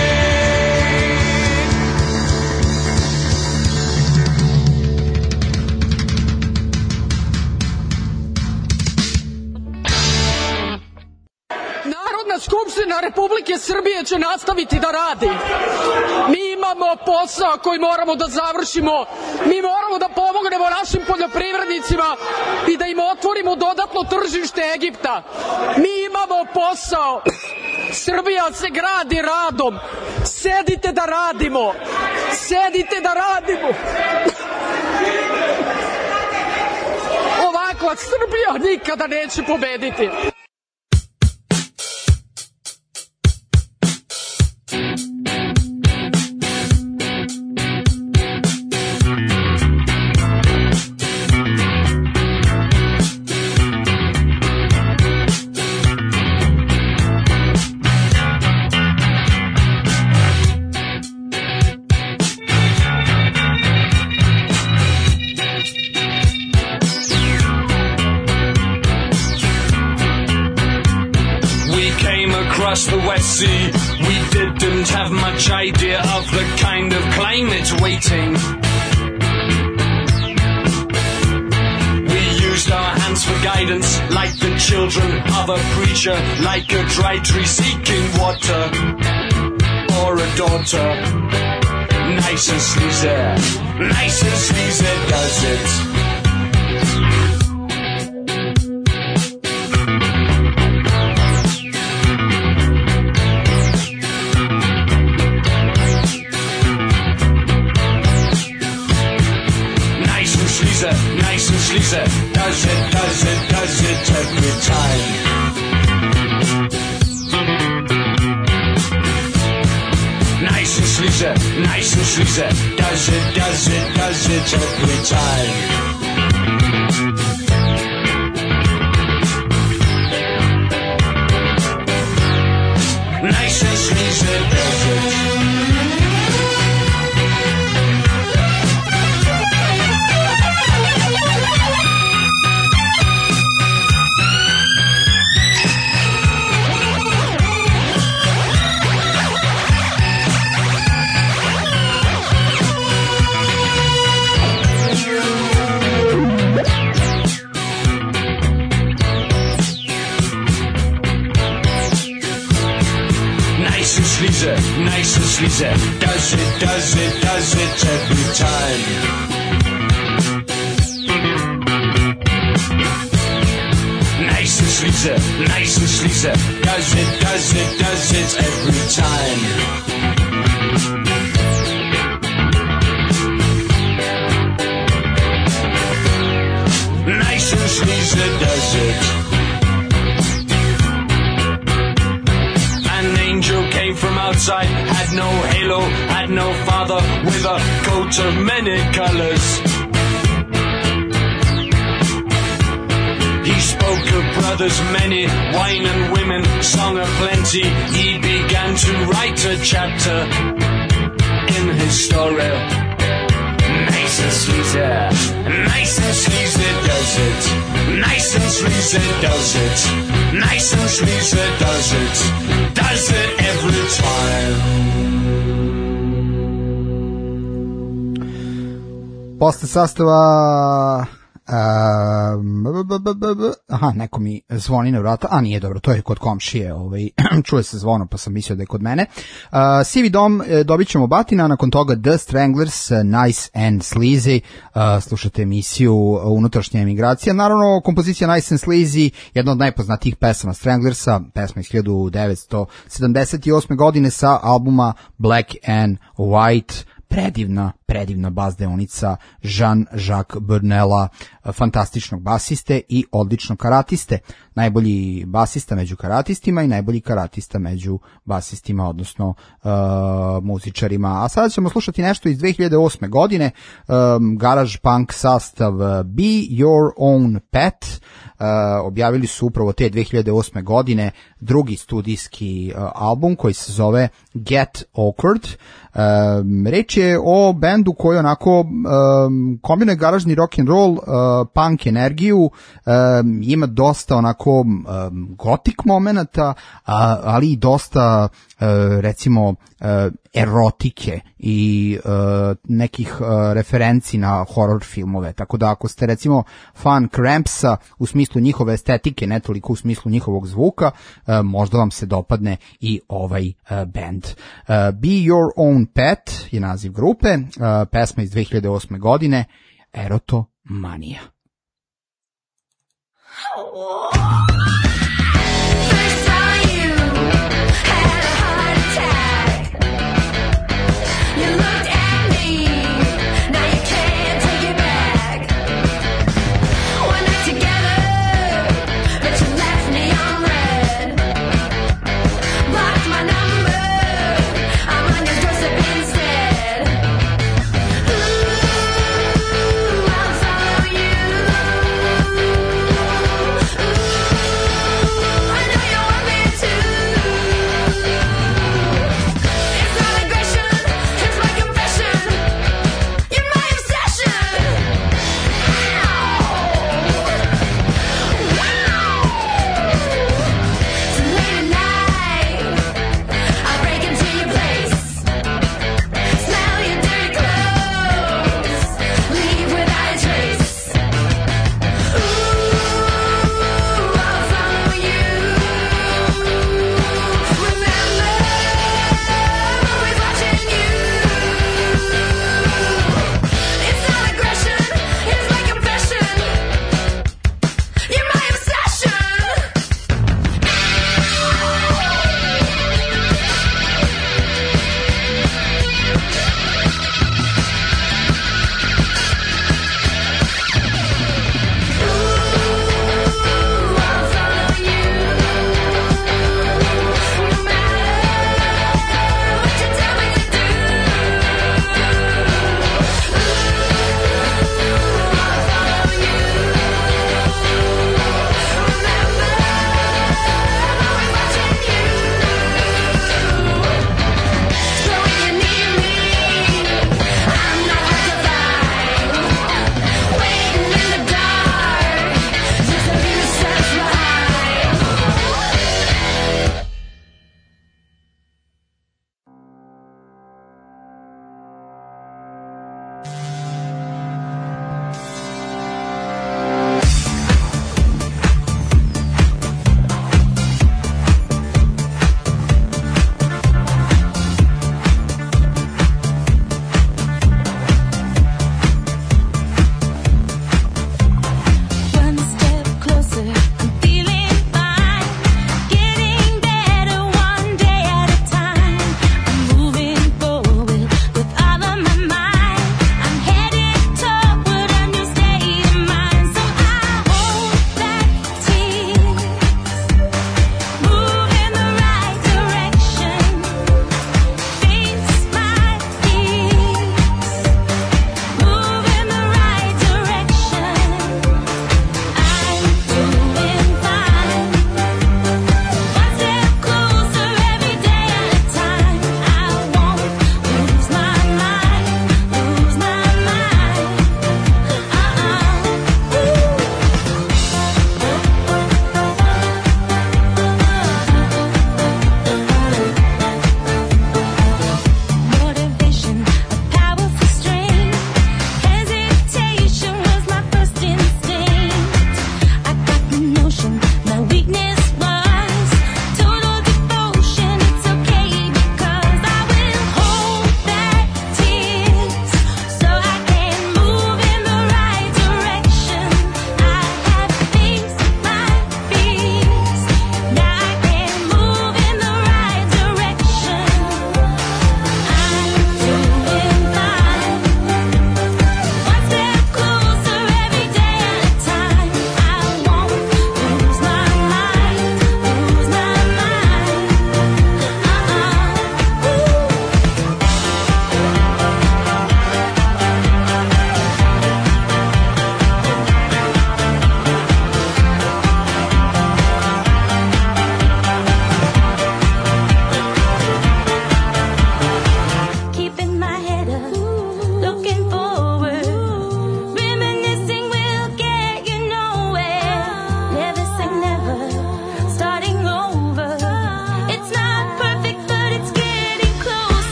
Narodna skupština Republike Srbije će nastaviti da radi. Mi imamo posao koji moramo da završimo. Mi moramo da pomognemo našim poljoprivrednicima i da im otvorimo dodatno tržište Egipta. Mi imamo posao. Srbija se gradi radom. Sedite da radimo. Sedite da radimo. Ovakva Srbija nikada neće pobediti. The West Sea, we didn't have much idea of the kind of climate waiting. We used our hands for guidance, like the children of a preacher, like a dry tree seeking water, or a daughter. Nice and sleazy, nice and sleazy does it. Nice and sleazy, does it, does it, does it every time. Nice and sleazy, nice and sleazy, does it, does it, does it every time. Nice and sleazy, does it. Nice and sleazy, nice and sleazy. Does it, does it, does it every time. Nice and sleazy, nice and sleazy. Does it, does it, does it every time. Nice and sleazy does it. An angel came from outside, had no halo, had no father, with a coat of many colors. He spoke of brothers many, wine and women, song of plenty. He began to write a chapter in his story. Nice and sleazy, nice and sleazy does it. Nice and sleazy does it. Nice and sleazy does it. Does it every time. Posle sastava... Uh, aha, neko mi zvoni na vrata, a nije dobro, to je kod komšije, ovaj, čuje se zvono pa sam mislio da je kod mene. Uh, Sivi dom, dobit ćemo batina, nakon toga The Stranglers, Nice and Sleazy, uh, slušate emisiju Unutrašnja emigracija, naravno kompozicija Nice and Sleazy, jedna od najpoznatijih pesama Stranglersa, pesma iz hiljadu devetsto sedamdeset osme godine sa albuma Black and White, predivna, predivna bas deonica Jean-Jacques Brunella, fantastičnog basiste i odličnog karatiste. Najbolji basista među karatistima i najbolji karatista među basistima, odnosno uh, muzičarima. A sada ćemo slušati nešto iz dve hiljade osme godine, um, garage punk sastav Be Your Own Pet. Uh, objavili su upravo te dve hiljade osme godine drugi studijski uh, album koji se zove Get Awkward. Um, reč je o bendu koji onako um, kombinuje garažni rock and roll, uh, punk energiju, um, ima dosta onako um, gotik momenata, uh, ali i dosta uh, recimo uh, erotike i uh, nekih uh, referenci na horror filmove, tako da ako ste recimo fan Crampsa u smislu njihove estetike, ne toliko u smislu njihovog zvuka, uh, možda vam se dopadne i ovaj uh, band. Uh, Be Your Own Pet je naziv grupe, uh, pesma iz dve hiljade osme godine, Erotomania. Ooh,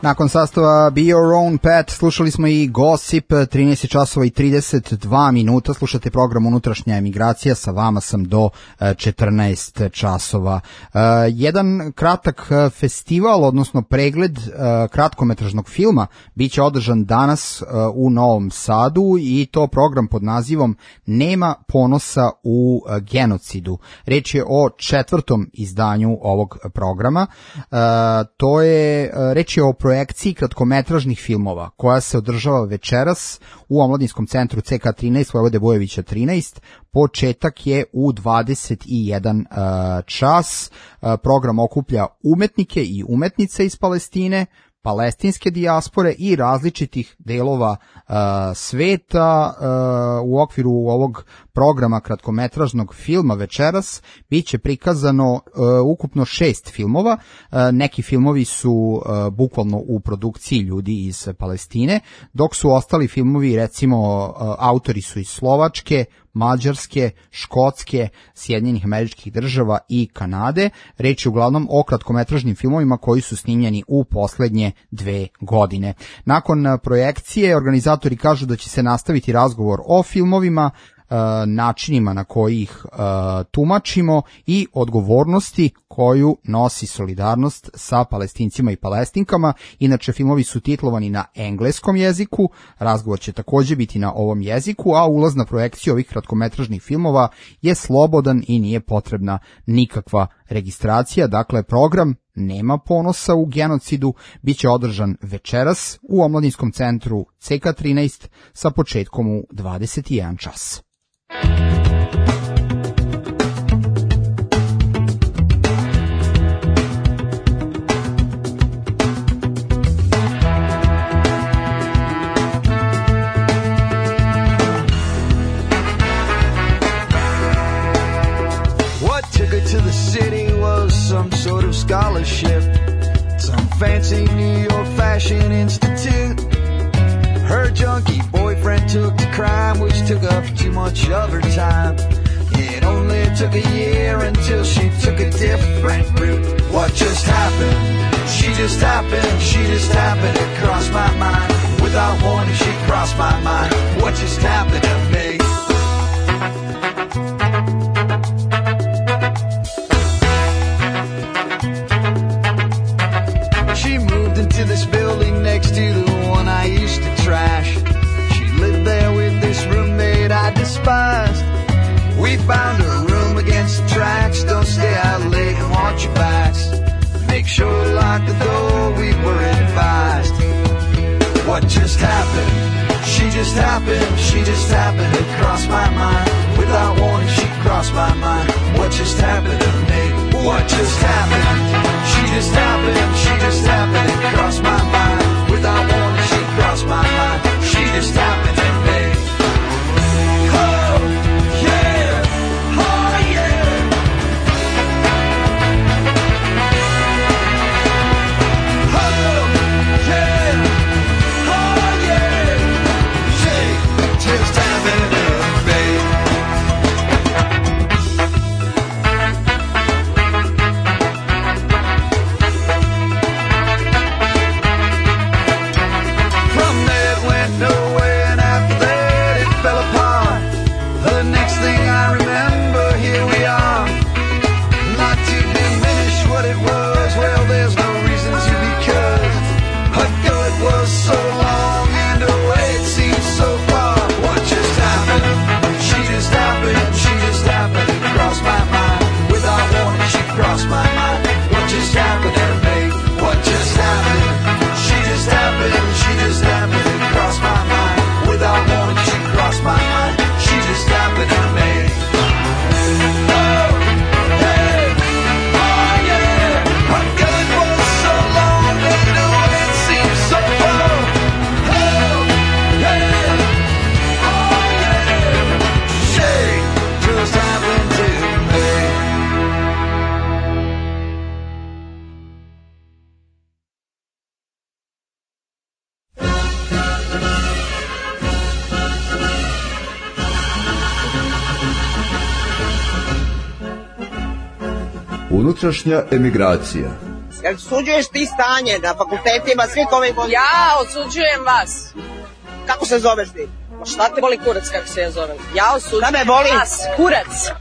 Nakon sastava Be Your Own Pet slušali smo i Gossip, trinaest časova i trideset dva minuta, slušate program Unutrašnja emigracija, sa vama sam do četrnaest časova. Jedan kratak festival, odnosno pregled kratkometražnog filma biće održan danas u Novom Sadu i to program pod nazivom Nema ponosa u genocidu. Reč je o četvrtom izdanju ovog programa. To je, reč je o projekciji kratkometražnih filmova koja se održava večeras u Omladinskom centru C K trinaest Vojvode Bojovića trinaest. Početak je u dvadeset jedan čas. Program okuplja umetnike i umetnice iz Palestine, palestinske dijaspore i različitih delova uh, sveta. Uh, u okviru ovog programa kratkometražnog filma večeras biće prikazano uh, ukupno šest filmova. Uh, neki filmovi su uh, bukvalno u produkciji ljudi iz Palestine, dok su ostali filmovi, recimo, uh, autori su iz Slovačke, Mađarske, Škotske, Sjedinjenih Američkih Država i Kanade. Reč je uglavnom o kratkometražnim filmovima koji su snimljeni u poslednje dve godine. Nakon projekcije organizatori kažu da će se nastaviti razgovor o filmovima, načinima na koji ih uh, tumačimo i odgovornosti koju nosi solidarnost sa Palestincima i Palestinkama. Inače, filmovi su titlovani na engleskom jeziku, razgovor će takođe biti na ovom jeziku, a ulaz na projekciju ovih kratkometražnih filmova je slobodan i nije potrebna nikakva registracija. Dakle, program Nema ponosa u genocidu biće održan večeras u Omladinskom centru C K trinaest sa početkom u dvadeset jedan čas. What took her to the city was some sort of scholarship, some fancy New York Fashion Institute. Her junkie boyfriend took to crime, which took up too much of her time. It only took a year until she took a different route. What just happened? She just happened, she just happened to cross my mind. Without warning, she crossed my mind. What just happened to me? She moved into this building next to the one I used to trash. She lived there with this roommate I despised. We found a room against the tracks. Don't stay out late and watch your backs. Make sure to lock the door, we were advised. What just happened? She just happened, she just happened to cross my mind. Without warning, she crossed my mind. What just happened to me? What just happened? She just happened, she just happened to cross my mind. Without warning, she crossed my mind. She just happened to me. Oh, yeah, oh, yeah. Oh, yeah, oh, yeah. She just happened to me. From there it went nowhere, and after that it fell apart. The next thing I remember, here we are. Not to diminish what it was, well, there's no reason to, because ago it was so long, and away it seems so far. What just happened? She just happened, she just happened to cross my mind. Without warning, she crossed my mind. What just happened to me? What just happened? She just happened, she just happened to cross my mind. Without warning, she crossed my mind. She just happened to me. Oh, hey, oh, yeah. Ago it was so long, and away it seems so far. Oh, yeah, oh, yeah. She just happened to me. Unutrašnja emigracija. Jer osuđuješ ti stanje na fakultetima, svi koji boli. Ja osuđujem vas. Kako se zoveš ti? Ma šta te boli kurac kako se ja zovem? Ja osuđujem da me boli? vas, kurac.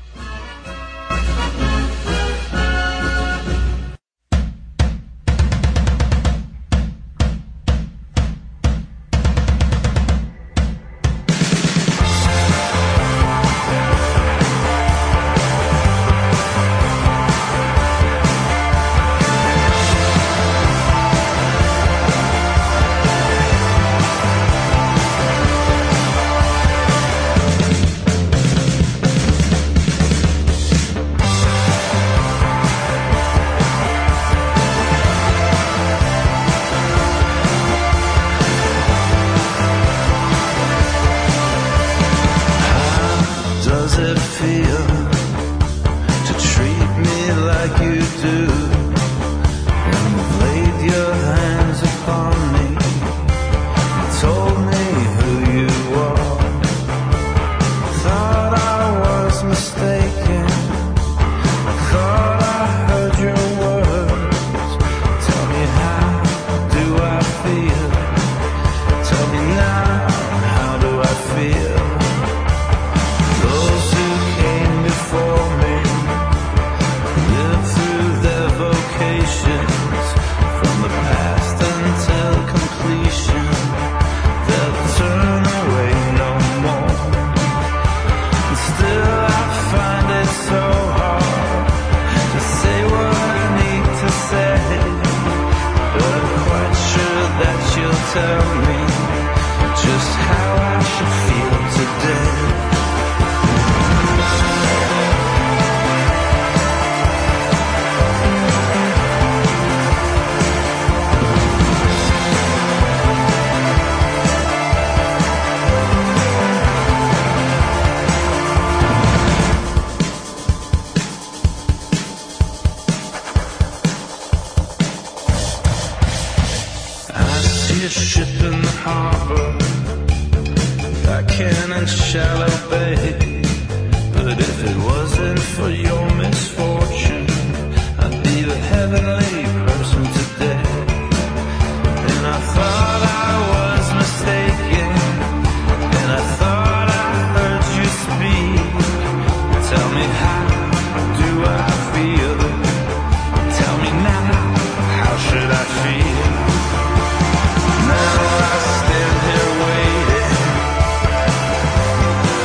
Now I stand here waiting.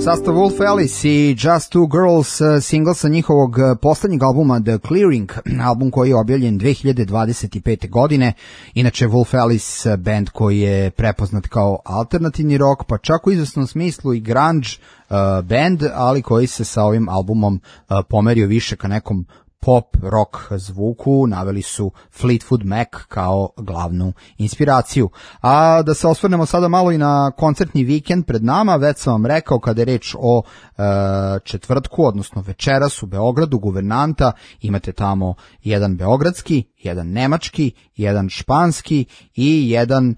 Sastav Wolf Alice i Just Two Girls, single sa njihovog poslednjeg albuma The Clearing, album koji je objavljen dve hiljade dvadeset pete. godine. Inače Wolf Alice band koji je prepoznat kao alternativni rock, pa čak u izvesnom smislu i grunge uh, band, ali koji se sa ovim albumom uh, pomerio više ka nekom pop rock zvuku. Naveli su Fleetwood Mac kao glavnu inspiraciju. A da se osvrnemo sada malo i na koncertni vikend pred nama, već sam vam rekao kada je reč o e, četvrtku, odnosno večeras u Beogradu, Guvernanta, imate tamo jedan beogradski, jedan nemački, jedan španski i jedan e,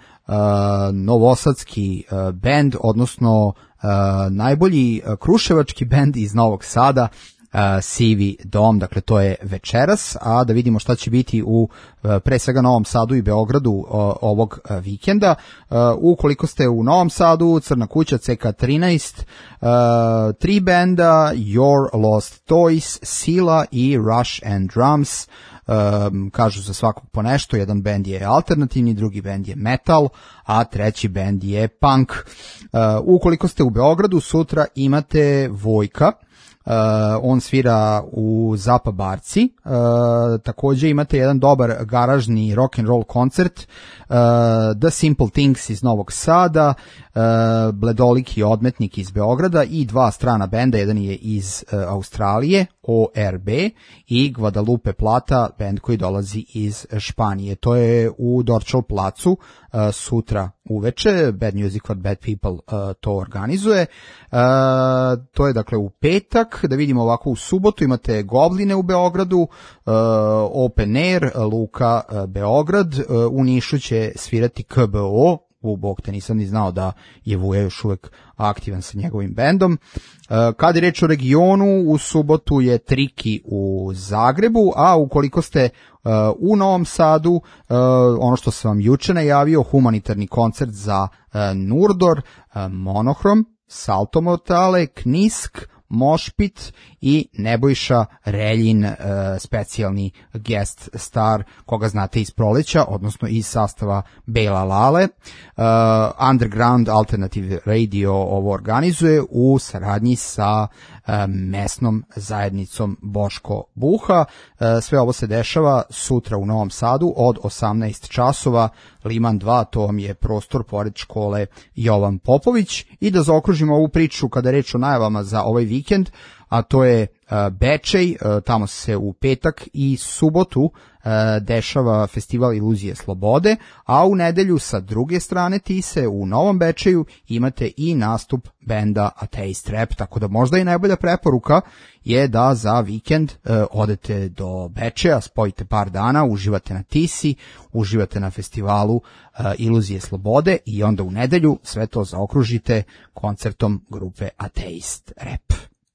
novosadski e, bend, odnosno e, najbolji kruševački bend iz Novog Sada, Uh, Sivi dom, dakle to je večeras, a da vidimo šta će biti u uh, pre svega Novom Sadu i Beogradu uh, ovog uh, vikenda. Uh, ukoliko ste u Novom Sadu, Crna kuća, C K trinaest, uh, tri benda, Your Lost Toys, Sila i Rush and Drums. Um, kažu za svakog po nešto, jedan bend je alternativni, drugi bend je metal, a treći bend je punk. Uh, ukoliko ste u Beogradu, sutra imate Vojka. Uh, on svira u Zapa Barci. Uh, takođe imate jedan dobar garažni rock and roll koncert, uh, The Simple Things iz Novog Sada, uh, Bledoliki odmetnik iz Beograda i dva strana benda, jedan je iz uh, Australije, O R B, i Guadalupe Plata, bend koji dolazi iz Španije. To je u Dorčel placu uh, sutra uveče. Bad Music for Bad People uh, to organizuje. Uh, to je dakle u petak. Da vidimo ovako, u subotu imate Gobline u Beogradu, uh, Open Air, Luka uh, Beograd, uh, u Nišu će svirati K B O, u bog te nisam ni znao da je Vuja još uvek aktivan sa njegovim bendom. Kad je reč o regionu, u subotu je Triki u Zagrebu, a ukoliko ste u Novom Sadu, ono što sam vam juče najavio, humanitarni koncert za Nurdor, Monohrom, Salto Mortale, Knisk, Mošpit i Nebojša Reljin, e, specijalni guest star koga znate iz Proleća, odnosno iz sastava Bela Lale. E, Underground Alternative Radio ovo organizuje u saradnji sa e, mesnom zajednicom Boško Buha. E, sve ovo se dešava sutra u Novom Sadu od osamnaest časova, Liman dva, to vam je prostor pored škole Jovan Popović. I da zaokružimo ovu priču kada je reč o najavama za ovaj vikend, a to je uh, Bečej, uh, tamo se u petak i subotu uh, dešava festival Iluzije slobode, a u nedelju sa druge strane Tise u Novom Bečeju imate i nastup benda Atheist Rap, tako da možda i najbolja preporuka je da za vikend uh, odete do Bečeja, spojite par dana, uživate na Tisi, uživate na festivalu uh, Iluzije slobode i onda u nedelju sve to zaokružite koncertom grupe Atheist Rap.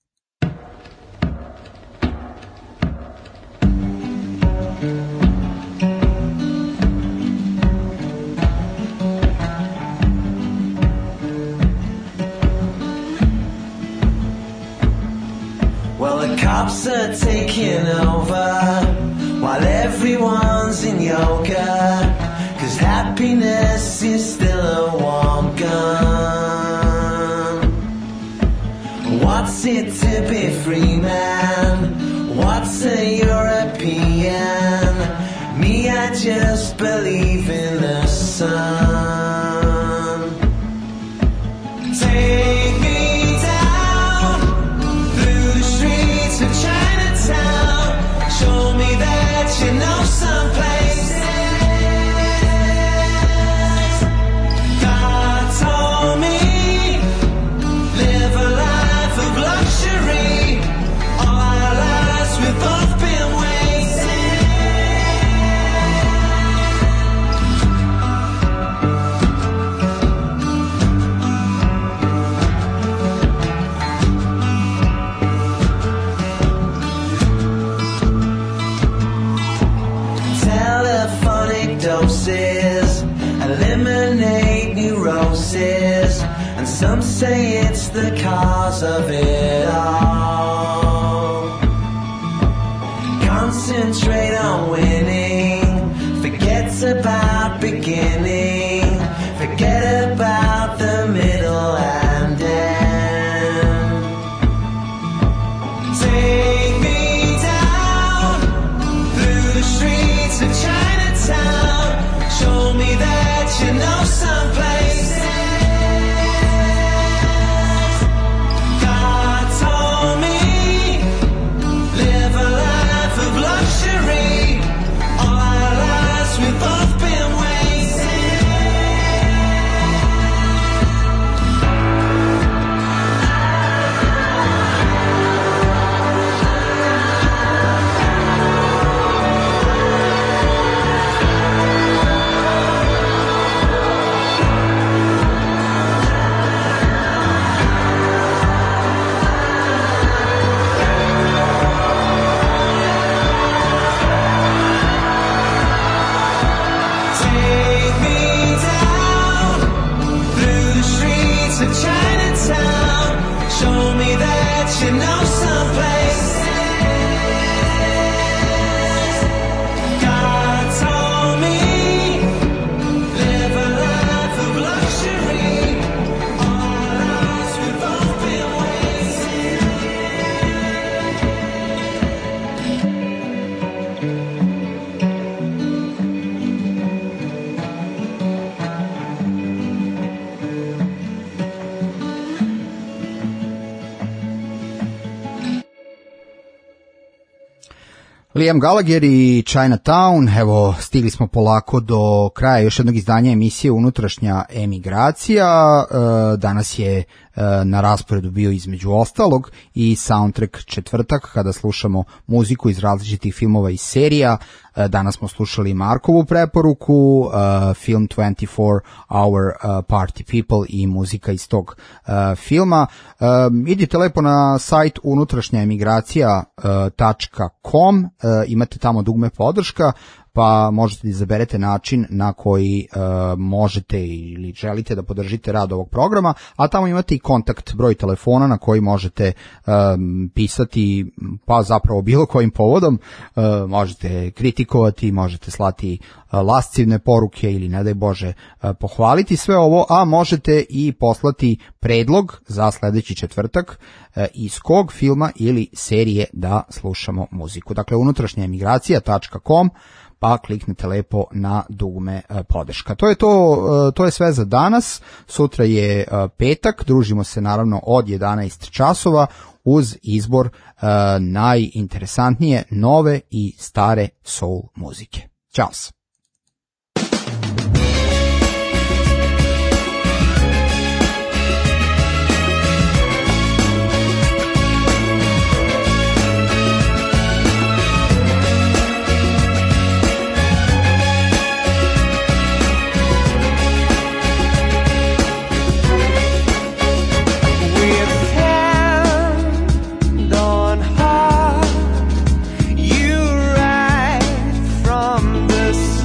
Well, the cops are taking over while everyone's in yoga, 'cause happiness is still a warm gun. What's it to be free, man? What's a European? Me, I just believe in the sun. Take me to Chinatown, show me that you know some places. God told me, live a life of luxury. All our lives we've both been wasted. Doses, eliminate neurosis, and some say it's the cause of it all. Concentrate on winning, forget about beginning, forget about the middle and end. me that you know someplace. God told me, live a life of luxury. All our lives we've both been wasting. Take me down through the streets of Chinatown. Show me that you know someplace. God told me, live a life of luxury. All our lives we've both been wasting. Liam Gallagher i Chinatown, evo stigli smo polako do kraja još jednog izdanja emisije Unutrašnja emigracija. E, danas je e, na rasporedu bio između ostalog i soundtrack četvrtak kada slušamo muziku iz različitih filmova i serija. E, danas smo slušali Markovu preporuku, e, film twenty-four hour uh, Party People i muzika iz tog e, filma. E, idite lepo na sajt unutrašnja emigracija tačka com, e, imate tamo dugme podrška, pa možete da izaberete način na koji uh, možete ili želite da podržite rad ovog programa, a tamo imate i kontakt, broj telefona na koji možete um, pisati, pa zapravo bilo kojim povodom, uh, možete kritikovati, možete slati uh, lascivne poruke ili ne daj Bože uh, pohvaliti sve ovo, a možete i poslati predlog za sledeći četvrtak uh, iz kog filma ili serije da slušamo muziku. Dakle, unutrašnja emigracija tačka com, pa kliknete lepo na dugme podrška. To je to, to je sve za danas. Sutra je petak, družimo se naravno od jedanaest časova uz izbor najinteresantnije nove i stare soul muzike. Ćao se. You write from the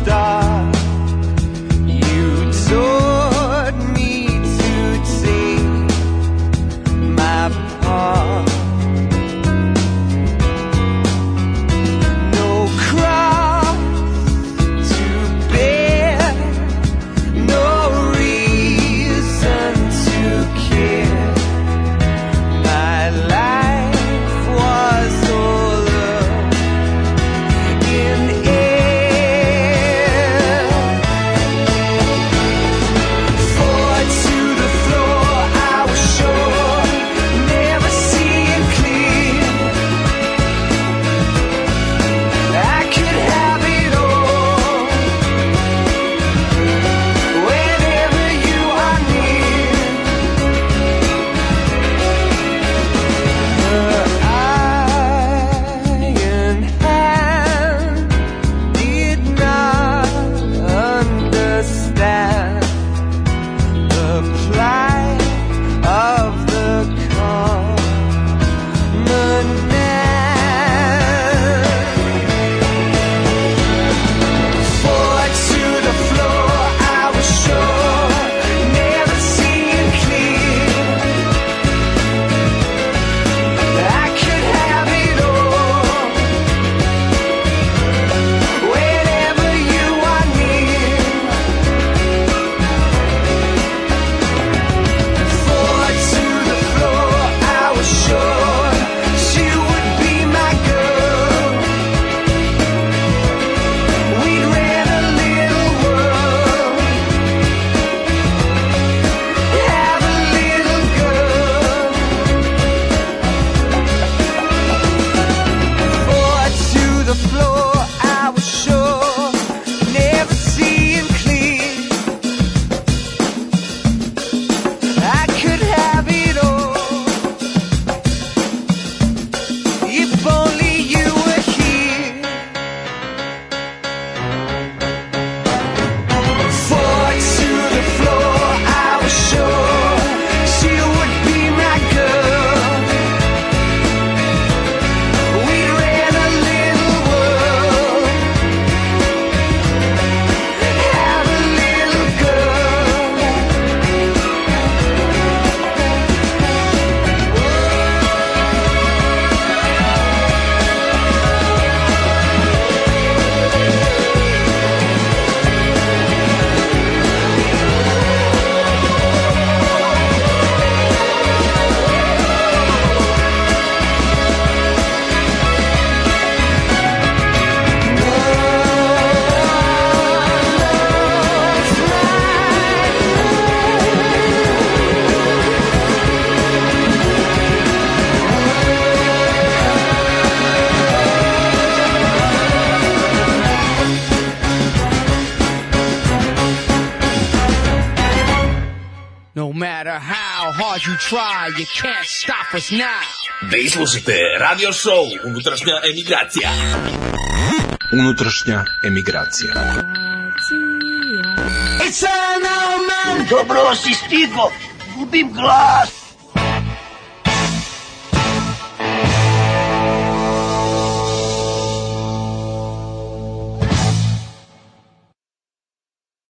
matter how hard you try, you can't stop us now. Vi slušate radio show Unutrašnja emigracija. Unutrašnja emigracija. E sad, man, dobro si stigo, gubim glas.